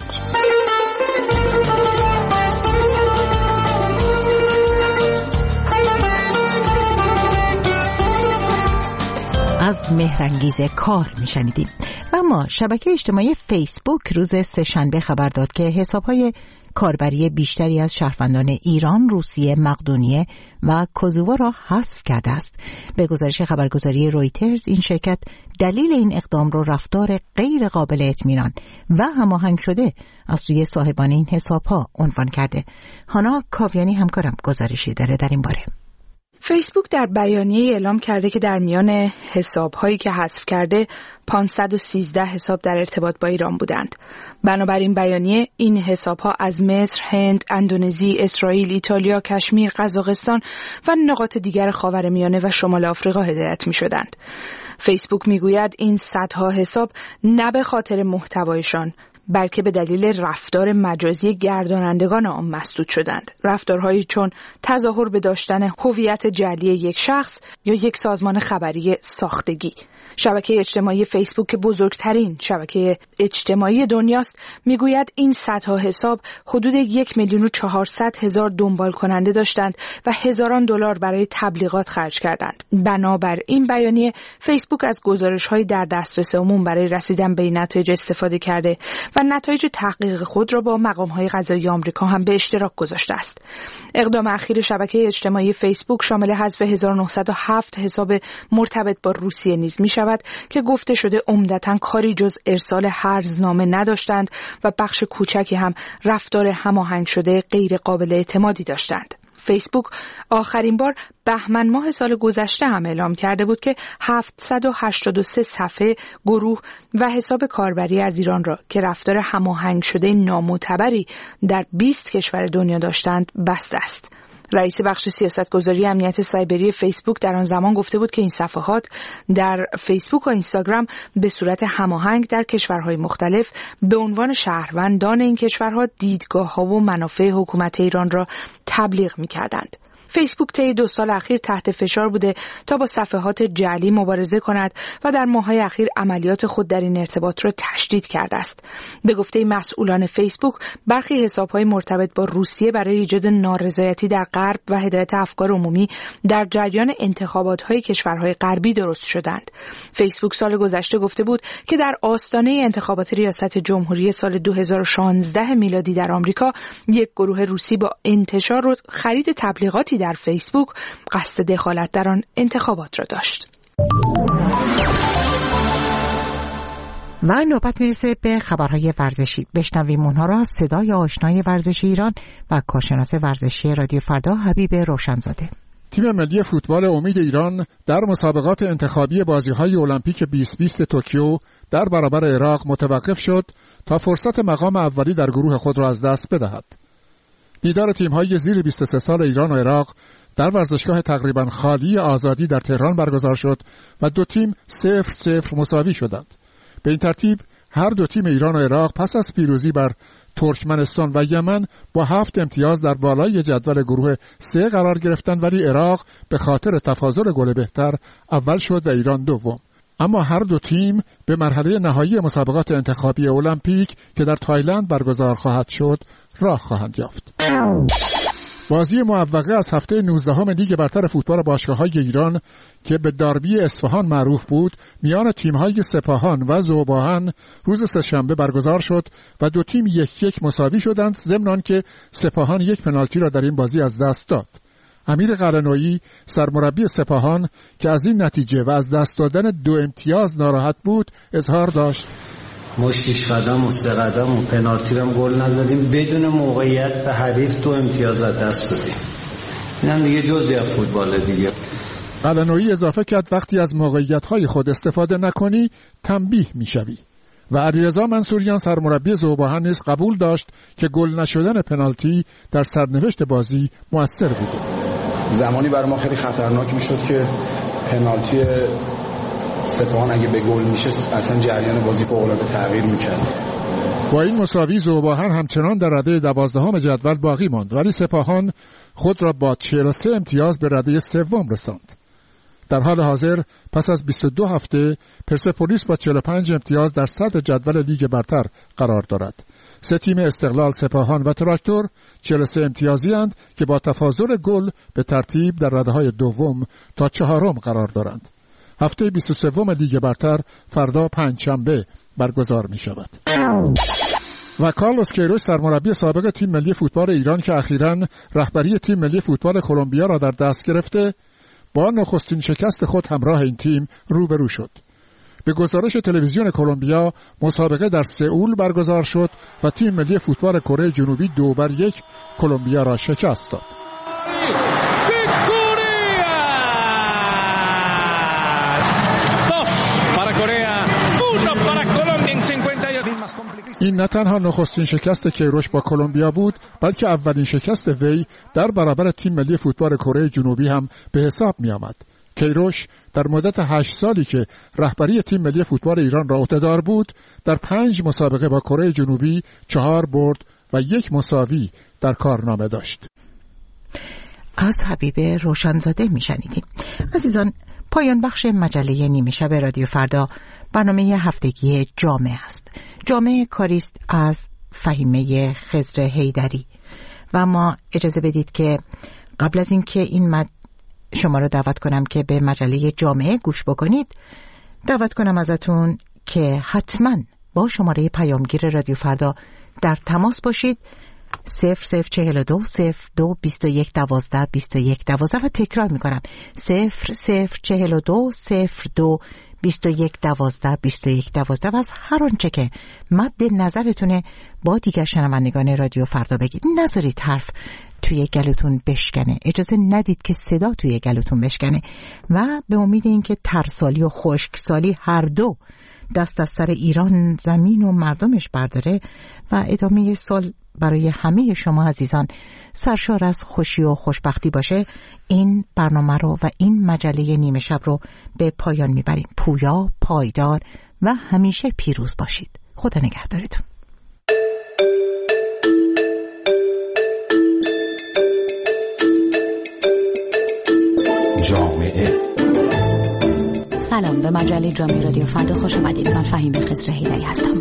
از مهرانگیز کار میشنیدیم. اما شبکه اجتماعی فیسبوک روز سه‌شنبه خبر داد که حساب‌های کاربری بیشتری از شهروندان ایران، روسیه، مقدونیه و کوزوو را حذف کرده است. به گزارش خبرگزاری رویترز، این شرکت دلیل این اقدام را رفتار غیر قابل اطمینان و هماهنگ شده از سوی صاحبان این حساب‌ها عنوان کرده. هانا کاویانی همکارم گزارشی داره در این باره. فیسبوک در بیانیه اعلام کرده که در میان حساب‌هایی که حذف کرده 513 حساب در ارتباط با ایران بودند. بنابراین بیانیه این حساب‌ها از مصر، هند، اندونزی، اسرائیل، ایتالیا، کشمیر، قزاقستان و نقاط دیگر خاورمیانه و شمال آفریقا هدایت می‌شدند. فیسبوک می‌گوید این صدها حساب نه به خاطر محتوایشان بلکه به دلیل رفتار مجازی گردانندگان آن مسدود شدند. رفتارهایی چون تظاهر به داشتن هویت جعلی یک شخص یا یک سازمان خبری ساختگی. شبکه اجتماعی فیسبوک که بزرگترین شبکه اجتماعی دنیاست میگوید این صدها حساب حدود 1,400,000 دنبال کننده داشتند و هزاران دلار برای تبلیغات خرج کردند. بنابر این بیانیه فیسبوک از گزارش‌های در دسترس عموم برای رسیدن به نتایج استفاده کرده و نتایج تحقیق خود را با مقام‌های قضایی آمریکا هم به اشتراک گذاشته است. اقدام اخیر شبکه اجتماعی فیسبوک شامل حذف 1907 حساب مرتبط با روسیه نیز می‌شود که گفته شده عمدتاً کاری جز ارسال هرزنامه نداشتند و بخش کوچکی هم رفتار هماهنگ شده غیر قابل اعتمادی داشتند. فیسبوک آخرین بار بهمن ماه سال گذشته هم اعلام کرده بود که 783 صفحه، گروه و حساب کاربری از ایران را که رفتار هماهنگ شده نامعتبری در 20 کشور دنیا داشتند بسته است. رئیس بخش سیاستگذاری امنیت سایبری فیسبوک در آن زمان گفته بود که این صفحات در فیسبوک و اینستاگرام به صورت هماهنگ در کشورهای مختلف به عنوان شهروندان این کشورها دیدگاه‌ها و منافع حکومت ایران را تبلیغ می‌کردند. فیسبوک طی 2 سال اخیر تحت فشار بوده تا با صفحات جعلی مبارزه کند و در ماه‌های اخیر عملیات خود در این ارتباط را تشدید کرده است. به گفته مسئولان فیسبوک، برخی حساب‌های مرتبط با روسیه برای ایجاد نارضایتی در غرب و هدایت افکار عمومی در جریان انتخابات‌های کشورهای غربی درست شدند. فیسبوک سال گذشته گفته بود که در آستانه انتخابات ریاست جمهوری سال 2016 میلادی در آمریکا، یک گروه روسی با انتشار و خرید تبلیغاتی در فیسبوک قصد دخالت در آن انتخابات را داشت. و نوبت میرسه به خبرهای ورزشی. بشنویم اونها را از صدای آشنای ورزشی ایران و کارشناس ورزشی رادیو فردا حبیب روشنزاده. تیم ملی فوتبال امید ایران در مسابقات انتخابی بازی‌های المپیک 2020 توکیو در برابر عراق متوقف شد تا فرصت مقام اولی در گروه خود را از دست بدهد. دیدار تیم‌های زیر 23 سال ایران و عراق در ورزشگاه تقریباً خالی آزادی در تهران برگزار شد و 2 تیم 0-0 مساوی شدند. به این ترتیب هر 2 تیم ایران و عراق پس از پیروزی بر ترکمنستان و یمن با 7 امتیاز در بالای جدول گروه 3 قرار گرفتند، ولی عراق به خاطر تفاضل گل بهتر اول شد و ایران دوم. اما هر دو تیم به مرحله نهایی مسابقات انتخابی المپیک که در تایلند برگزار خواهد شد راه خواهند یافت. بازی موفقه از هفته 19 لیگ برتر فوتبال باشگاه‌های ایران که به داربی اصفهان معروف بود میان تیم‌های سپاهان و ذوباهن روز سه‌شنبه برگزار شد و دو تیم 1-1 مساوی شدند، ضمن آنکه سپاهان یک پنالتی را در این بازی از دست داد. امیر قلنویی سرمربی سپاهان که از این نتیجه و از دست دادن 2 امتیاز ناراحت بود اظهار داشت: ما 6 قدم و 3 قدم و پنالتی رو گل نزدیم، بدون موقعیت به حریف 2 امتیاز از دست دادیم. اینم دیگه جزئی از فوتبال دیگه. قلنویی اضافه کرد وقتی از موقعیت‌های خود استفاده نکنی تنبیه می‌شوی. و علیرضا منصوریان سرمربی ذوباهن نیز قبول داشت که گل نشدن پنالتی در سرنوشت بازی مؤثر بوده. زمانی برای ما خیلی خطرناک میشد که پنالتی سپاهان اگه به گل میشه اصلا جریان بازی فوق‌العاده تغییر میکرد. با این مساوی ذوباهن همچنان در رده 12 جدول باقی ماند، ولی سپاهان خود را با 43 امتیاز به رده 3 رساند. در حال حاضر پس از 22 هفته پرسپولیس با 45 امتیاز در صدر جدول لیگ برتر قرار دارد. 3 تیم استقلال، سپاهان و تراکتور 43 امتیازی اند که با تفاضل گل به ترتیب در رده‌های دوم تا 4 قرار دارند. هفته 23 لیگ برتر فردا پنجشنبه برگزار می شود. و کارلوس کیروش سرمربی سابق تیم ملی فوتبال ایران که اخیراً رهبری تیم ملی فوتبال کلمبیا را در دست گرفته با نخستین شکست خود همراه این تیم روبرو شد. به گزارش تلویزیون کلمبیا مسابقه در سئول برگزار شد و تیم ملی فوتبال کره جنوبی 2-1 کلمبیا را شکست داد. این نه تنها نخستین شکست کیروش با کلمبیا بود، بلکه اولین شکست وی در برابر تیم ملی فوتبال کره جنوبی هم به حساب می آمد. کیروش در مدت 8 سالی که رهبری تیم ملی فوتبال ایران را عهده‌دار بود، در 5 مسابقه با کره جنوبی 4 برد و 1 مساوی در کارنامه داشت. از حبیب روشنزاده می شنیدیم. عزیزان، پایان بخش مجله نیمه شب رادیو فردا برنامه هفتگی جامعه است. جامعه کاریست از فهیمه خضر حیدری و ما اجازه بدید که قبل از اینکه این شما رو دعوت کنم که به مجله جامعه گوش بکنید، دعوت کنم ازتون که حتما با شماره پیامگیر رادیو فردا در تماس باشید 0042 02 21 12 21 12 و تکرار میکنم 0042 02 21 12 21 12 و از هر آنچه که مد نظرتونه با دیگر شنوندگان رادیو فردا بگید. نذارید حرف توی گلوتون بشکنه، اجازه ندید که صدا توی گلوتون بشکنه و به امید اینکه ترسالی و خشکسالی هر دو دست از سر ایران، زمین و مردمش برداره و ادامه سال برای همه شما عزیزان سرشار از خوشی و خوشبختی باشه، این برنامه رو و این مجله نیمه شب رو به پایان میبریم. پویا، پایدار و همیشه پیروز باشید. خدا نگهدارتون. جامعه. سلام، به مجله جامعه رادیو فردا خوش آمدید. من فهیمه خضر حیدری هستم.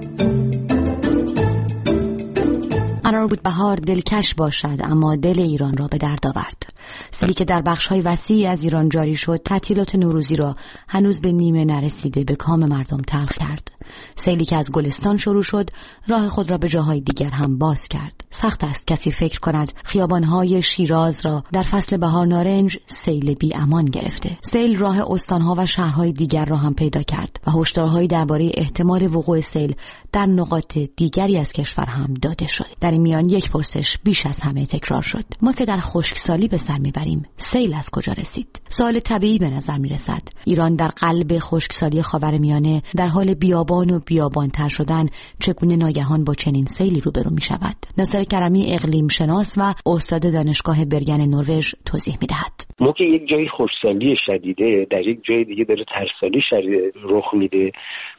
قرار بود بهار دلکش باشد، اما دل ایران را به درد آورد. سیلی که در بخش‌های وسیعی از ایران جاری شد، تعطیلات نوروزی را هنوز به نیمه نرسیده به کام مردم تلخ کرد. سیلی که از گلستان شروع شد، راه خود را به جاهای دیگر هم باز کرد. سخت است کسی فکر کند خیابان‌های شیراز را در فصل بهار نارنج سیل بی امان گرفته. سیل راه استان‌ها و شهرهای دیگر را هم پیدا کرد و هشدارهایی درباره احتمال وقوع سیل در نقاط دیگری از کشور هم داده شد. در این میان یک پرسش بیش از همه تکرار شد: ما که در خشکسالی به سر میبریم، سیل از کجا رسید؟ سوال طبیعی به نظر میرسد. ایران در قلب خشکسالی خاورمیانه در حال بیابان و بیابان‌تر شدن، چگونه ناگهان با چنین سیلی روبرو میشود؟ ناصر کرمی، اقلیم شناس و استاد دانشگاه برگن نروژ توضیح میدهد. ما که یک جای خشکسالی شدیده در یک جای دیگه داره ترسالی شدید رخ میده،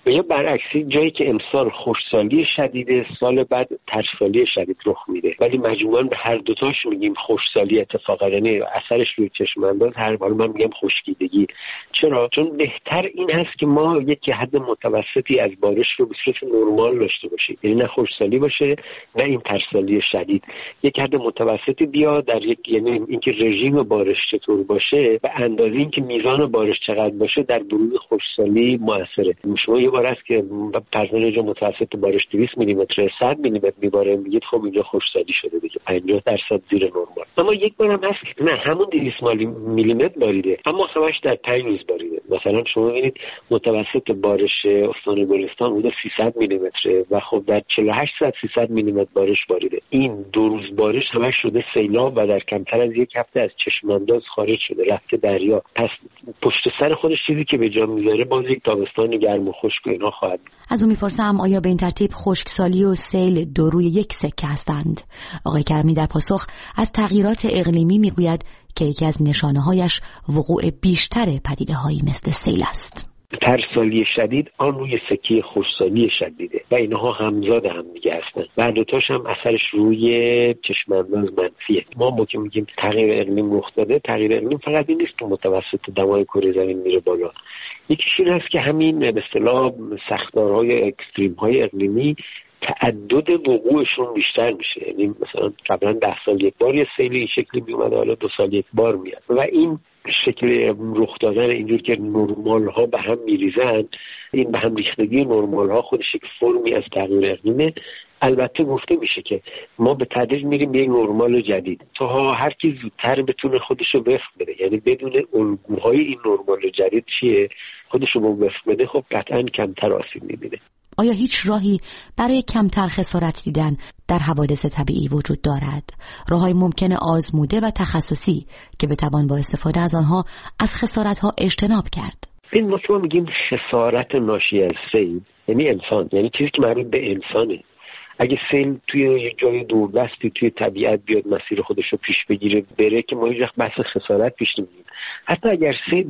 و یا برعکسی جایی که امسال خشکسالی شدیده، سال بعد ترسالی شدید رخ میده، ولی مجموعاً به هر دوتاش میگیم خشکسالی اتفاقا، یعنی اثرش روی چشم انداز هر بار من میگم خشکیدگی. چرا؟ چون بهتر این هست که ما یک حد متوسطی از بارش رو به صورت نرمال داشته باشیم، یعنی نه خشکسالی باشه نه این ترسالی شدید، یک حد متوسطی بیاد در یک، یعنی اینکه رژیم بارش چطور باشه به اندازه اینکه میزان بارش چقدر باشه در بروز خشکسالی موثره. شما یه بار است که پرزنج متوسط بارش 200 میلی متر 100 میلی متر میباره، میگید خب اینجا خشکسالی شده دیگه، 50% زیر نرمال. اما یک بار هم هست نه همون 200 میلی متر باریده اما همش در 5 روز باریده. مثلا شما ببینید متوسط بارش استان گلستان بوده 300 میلی متر و خب در 48 ساعت 300 میلی متر بارش باریده. این 2 روز بارش همش شده سیلاب و در کمتر از یک هفته از چشم انداز خارج شده رفته دریا. پس پشت سر خودش چیزی که به جا میذاره باز یک تابستان گرم و خشک و اینا خواهد. از اون میپرسم آیا به این ترتیب خشکسالی و سیل دو روی یک سکه هستند؟ آقای کرمی در پاسخ از تغییرات اقلیمی میگوید که یکی از نشانه‌هایش وقوع بیشتر پدیده‌هایی مثل سیل است. ترسالی شدید آن روی سکه خشکسالی شدیده و اینها همزاد هم دیگه هستن و دوتاش هم اثرش روی چشم انداز منفیه. ما که میگیم تغییر اقلیم رخ داده، تغییر اقلیم فقط این نیست که متوسط دمای کره زمین میره بالا، یکیش این هست که همین به اصطلاح ساختارهای اکستریم های اقلیمی تعدد وقوعشون بیشتر میشه. یعنی مثلا قبلا 10 سال یک بار یه سیل این شکلی میومد، حالا 2 سال یک بار میاد و این شکل رخ دادن اینجور که نرمال ها به هم میریزن، این به هم ریختگی نرمال ها خودش یک فرمی از تغییر اقلیمه. البته گفته میشه که ما به تدریج میریم به یک نرمال جدید تا هر کی زودتر بتونه خودش رو وفق بده، یعنی بدون الگوهای این نرمال جدید چیه خودش رو وفق بده، خب قطعا کمتر آسیب میبینه. آیا هیچ راهی برای کمتر خسارت دیدن در حوادث طبیعی وجود دارد؟ راههای ممکن آزموده و تخصصی که بتوان با استفاده از آنها از خسارت‌ها اجتناب کرد. این ما شما میگیم خسارت ناشی از سیل، یعنی انسان، یعنی چیزی که مربوط به انسانه. اگه سیل توی یه جای دوردستی توی طبیعت بیاد مسیر خودش رو پیش بگیره بره که ما هیچ وقت بحث خسارت پیش نمیگیریم. حتی اگر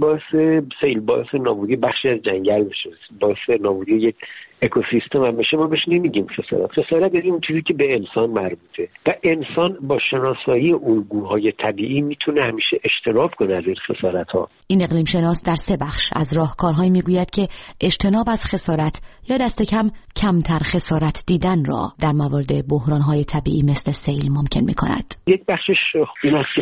سیل باعث نابودی بخشی از جنگل بشه، باعث نابودی یک اکوسیستم هم بشه، ما بهش نمیگیم خسارت. خسارت این چیزی که به انسان مربوطه و انسان با شناسایی الگوهای طبیعی میتونه همیشه اجتناب کنه از این خسارت‌ها. این اقلیم شناس در 3 بخش از راهکارهایی میگوید که اجتناب از خسارت یا دست کم کمتر خسارت دیدن را در موارد بحران‌های طبیعی مثل سیل ممکن می‌کند. یک بخشش این است که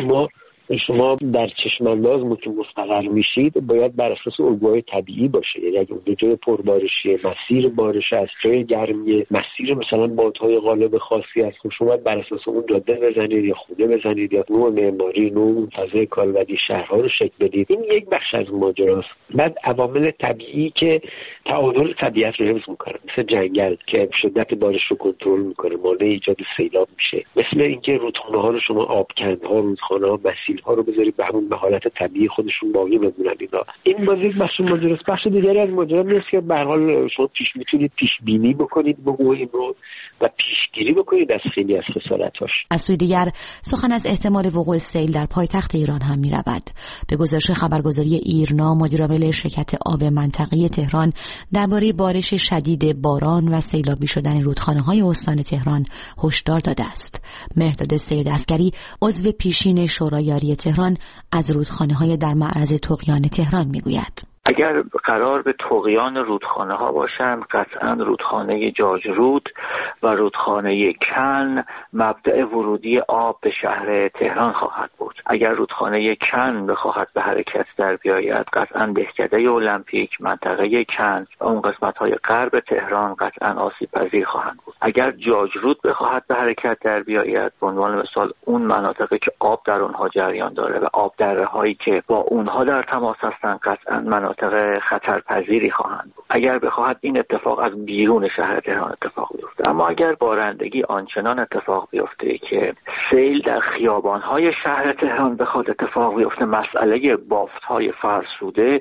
شما در چشم انداز که مستقر میشید باید بر اساس الگوهای طبیعی باشه، یعنی اگه جای پربارشیه، مسیر بارش است، جای گرمیه، مسیر مثلا بادهای غالب خاصی است، شما باید بر اساس اون جاده بزنید یا خونه بزنید یا نوع معماری، نوع فضای کالبدی شهرها رو شکل بدید. این یک بخش از ماجراست. بعد عوامل طبیعی که تعادل طبیعت رو حفظ میکنه، مثل جنگل که شدت بارش رو کنترل میکنه، مانع ایجاد سیلاب میشه، مثل اینکه رودخانه‌ها رو شما آبکندها، رودخانه‌ها، ها رو بذارید به همون حالت طبیعی خودشون باقی بمونن. این باز یک بخش ماجراست. بخش دیگری از ماجرا نیست که به هر حال شما میتونید پیش بینی بکنید وقوع این رو و پیشگیری بکنید از خیلی از خسارت‌هاش. از سوی دیگر سخن از احتمال وقوع سیل در پایتخت ایران هم می‌رود. به گزارش خبرگزاری ایرنا، مدیرعامل شرکت آب منطقه‌ای تهران درباره بارش شدید باران و سیلابی شدن رودخانه‌های استان تهران هشدار داده است. مهرداد سید عسکری، عضو پیشین شورای یاری تهران، از رودخانه‌های در معرض طغیان تهران میگوید. اگر قرار به طغیان رودخانه ها باشند، قطعا رودخانه جاجرود و رودخانه کن مبدأ ورودی آب به شهر تهران خواهد بود. اگر رودخانه کن بخواهد به حرکت در بیاید، قطعا دهکده المپیک، منطقه کن و اون قسمت های غرب تهران قطعا آسیب پذیر خواهند بود. اگر جاجرود بخواهد به حرکت در بیاید، به عنوان مثال اون مناطقی که آب در اونها جریان داره و آب دره هایی که با اونها در تماس هستند، قطعا مناطق خطرپذیری خواهند بود. اگر بخواهد این اتفاق از بیرون شهر تهران اتفاق بیفته، اما اگر بارندگی آنچنان اتفاق بیفته که سیل در خیابان‌های شهر تهران بخواد اتفاق بیفته، مسئله بافت‌های فرسوده،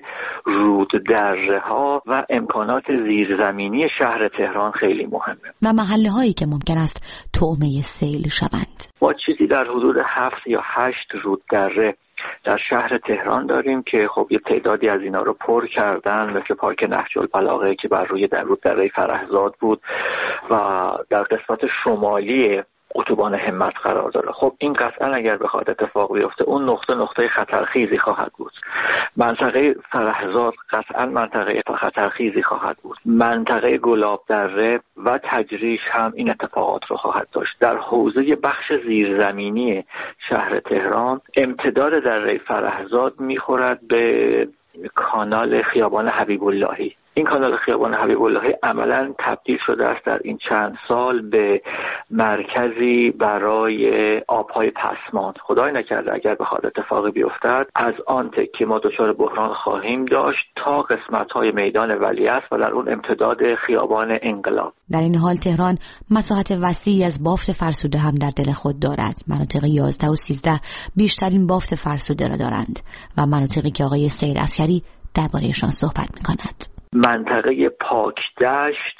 روددره‌ها و امکانات زیرزمینی شهر تهران خیلی مهمه و محله‌هایی که ممکن است طعمه سیل شوند. ما چیزی در حدود 7 یا 8 روددره در شهر تهران داریم که خب یه تعدادی از اینا رو پر کردن، مثل پارک نهج البلاغه که بر روی دره فرهزاد بود و در قسمت شمالی اتوبان همت قرار داره. خب این قطعا اگر بخواد اتفاق بیفته اون نقطه خطرخیزی خواهد بود. منطقه فرهزاد قطعا منطقه خطرخیزی خواهد بود. منطقه گلابدره و تجریش هم این اتفاقات رو خواهد داشت. در حوزه بخش زیرزمینی شهر تهران امتداد دره فرهزاد میخورد به کانال خیابان حبیب اللهی. این کانال خیابان حبیب اللهی عملاً تبدیل شده است در این چند سال به مرکزی برای آبهای پسماند. خدای نکرده اگر بخواد اتفاقی بیفتد از آن تکه ما دچار بحران خواهیم داشت تا قسمت‌های میدان ولیعصر و در اون امتداد خیابان انقلاب. در این حال تهران مساحت وسیعی از بافت فرسوده هم در دل خود دارد. مناطق 11 و 13 بیشترین بافت فرسوده را دارند و مناطقی که آقای سید عسکری درباره‌شان صحبت می‌کند. منطقه پاکدشت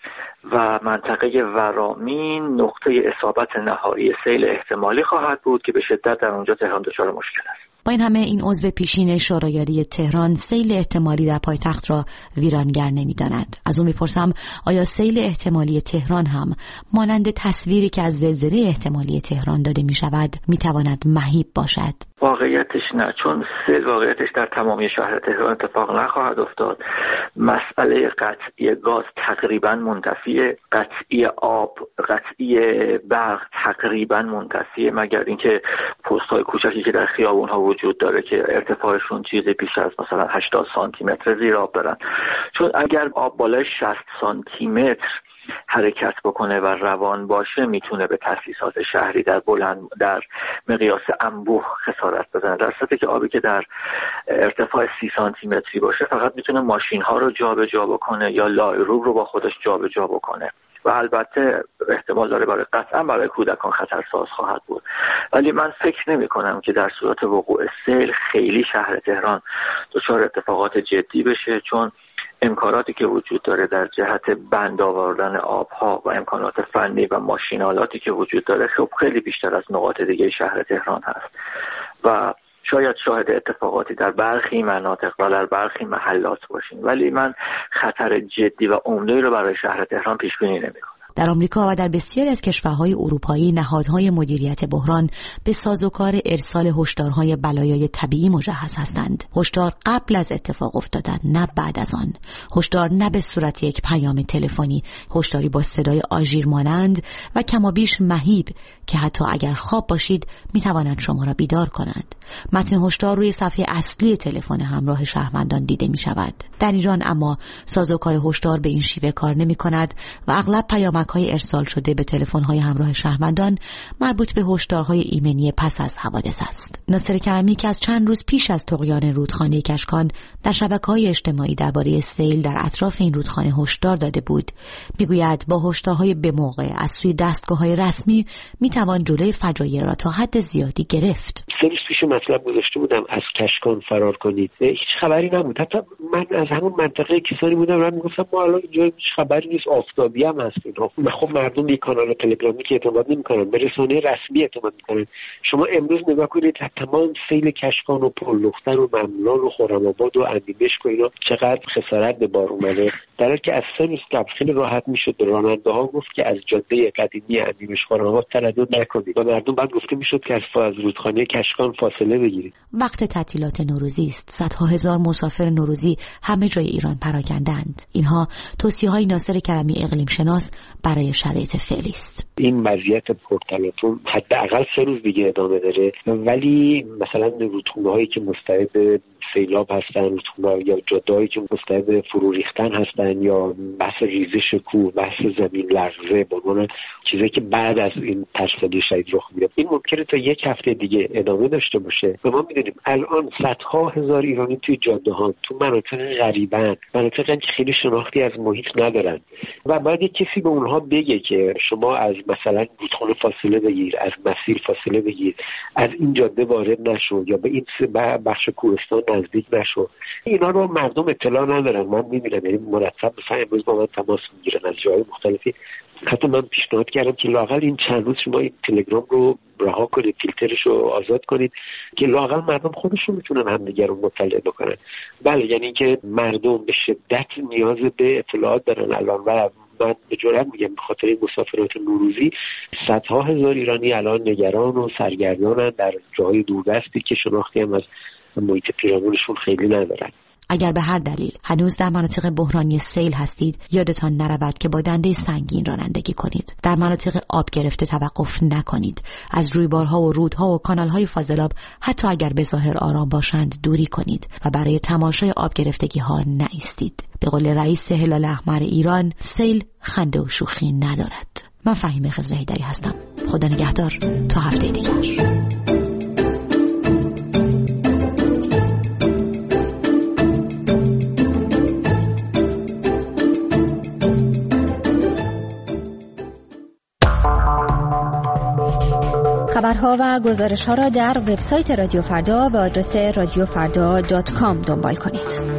و منطقه ورامین نقطه اصابت نهایی سیل احتمالی خواهد بود که به شدت در اونجا تهران دچار مشکل است. با این همه این عضو پیشین شورایاری تهران سیل احتمالی در پایتخت را ویرانگر نمی‌داند. از اون میپرسم آیا سیل احتمالی تهران هم مانند تصویری که از زلزله احتمالی تهران داده می‌شود می‌تواند مهیب باشد؟ واقعیتش نه، چون سیل واقعیتش در تمامی شهر تهران اتفاق نخواهد افتاد. مسئله قطعی گاز تقریبا منتفیه، قطعی آب، قطعی برق تقریبا منتفیه، مگر اینکه پست‌های کوچکی که در خیابون‌ها وجود داره که ارتفاعشون چیزی بیش از مثلا 80 سانتی متر زیر آب دارن. چون اگر آب بالای 60 سانتی متر حرکت بکنه و روان باشه میتونه به تأسیسات شهری در مقیاس انبوه خسارت بزنه، در صورتی که آبی که در ارتفاع 30 سانتی متری باشه فقط میتونه ماشین ها رو جابجا بکنه یا لایروب رو با خودش جابجا بکنه و البته احتمال داره قطعا برای کودکان خطرساز خواهد بود. ولی من فکر نمی کنم که در صورت وقوع سیل خیلی شهر تهران دچار اتفاقات جدی بشه، چون امکاناتی که وجود داره در جهت بند آوردن آبها و امکانات فنی و ماشینالاتی که وجود داره خب خیلی بیشتر از نقاط دیگه شهر تهران هست و شاید شاهد اتفاقاتی در برخی مناطق و در برخی محلات باشیم، ولی من خطر جدی و عمده‌ای رو برای شهر تهران پیش بینی نمی‌کنم. در آمریکا و در بسیاری از کشورهای اروپایی نهادهای مدیریت بحران به سازوکار ارسال هشدارهای بلایای طبیعی مجهز هستند. هشدار قبل از اتفاق افتادن، نه بعد از آن. هشدار نه به صورت یک پیام تلفنی، هشداری با صدای آژیر مانند و کمابیش مهیب که حتی اگر خواب باشید میتوانند شما را بیدار کنند. متن هشدار روی صفحه اصلی تلفن همراه شهروندان دیده می شود. در ایران اما سازوکار هشدار به این شیوه کار نمی کند و اغلب پیامک‌های ارسال شده به تلفن‌های همراه شهروندان مربوط به هشدارهای ایمنی پس از حوادث است. ناصر کرمی که از چند روز پیش از طغیان رودخانه کشکان در شبکه‌های اجتماعی درباره سیل در اطراف این رودخانه هشدار داده بود، میگوید با هشدارهای به موقع از سوی دستگاه‌های رسمی میتوان جلوی فجایع را تا حد زیادی گرفت. پیش مطلب گذاشته بودم از کشکان فرار کنید، هیچ خبری نبود. حتی من از همون منطقه کسانی بودم و میگفتم ما الان اینجا هیچ خبری نیست، آفتابی هم هست اینا. خب مردم یک کانال تلگرامی که اعتماد نمی‌کنن، به رسانه رسمی اعتماد می‌کنن. شما امروز نگاه کنید تمام سیل کشکان و پرلختر و مملان و خرم‌آباد و اندیمشک و اینا چقدر خسارت به بار اومده، در حالی که از 3 روز قبل خیلی راحت میشد به راننده‌ها گفت که از جاده قدیمی اندیمشک خرم‌آباد تردد نکنید و مردم بعد گفته میشد که از رودخانه کشکان فاصله بگیرید. وقت تعطیلات نوروزی است. صدها هزار مسافر نوروزی همه جای ایران پراکندند. اینها توصیه‌های ناصر کرمی اقلیم شناس برای شرایط فعلی است. این وضعیت پرتلاطم حداقل 3 روز دیگه ادامه داره، ولی مثلا رودخونه‌هایی که مستعد سیلاب هستن، رودخونه‌ها یا جاده‌هایی که مستعد فرو ریختن هستن یا بحث ریزش کوه، بحث زمین لرزه، به عنوان چیزی که بعد از این تشدید شدید رخ میده، این ممکنه تا 1 هفته دیگه ادامه داشته باشه. و ما می‌دونیم الان صدها هزار ایرانی توی جاده‌ها، تو مناطق غریبن، مناطقی که خیلی شناختی از محیط ندارن و باید کسی به اونها بگه که شما از مثلا رودخانه فاصله بگیر، از مسیر فاصله بگیر، از این جاده وارد نشو یا به این بخش کوهستان نزدیک نشو. اینا رو مردم اطلاع ندارن. من می‌بینم یعنی مرتب مثلا امروز با من تماس میگیرن از جای مختلفی، حتی من پیشنهاد کردم که لااقل این چند روز شما این تلگرام رو رها کنید، فیلترش رو آزاد کنید که لااقل مردم خودشون میتونن همدیگر رو مطلع بکنن. بله، یعنی که مردم به شدت نیاز به اطلاعات دارن الان و من به جرئت میگم به خاطر این مسافرات نوروزی صدها هزار ایرانی الان نگران و سرگردانن در جاهای دوردستی که شناختی هم از محیط پیرامونشون خیلی ندارن. اگر به هر دلیل هنوز در مناطق بحرانی سیل هستید، یادتان نرود که با دنده سنگین رانندگی کنید. در مناطق آب گرفته توقف نکنید. از رویبارها و رودها و کانالهای فاضلاب حتی اگر به ظاهر آرام باشند دوری کنید و برای تماشای آب گرفتگی ها نایستید. به قول رئیس هلال احمر ایران، سیل خنده و شوخی ندارد. من فهیمه خضر حیدری هستم. خدا نگهدار تا هفته دیگر. خبرها و گزارش‌ها را در وبسایت رادیو فردا به آدرس radiofrda.com دنبال کنید.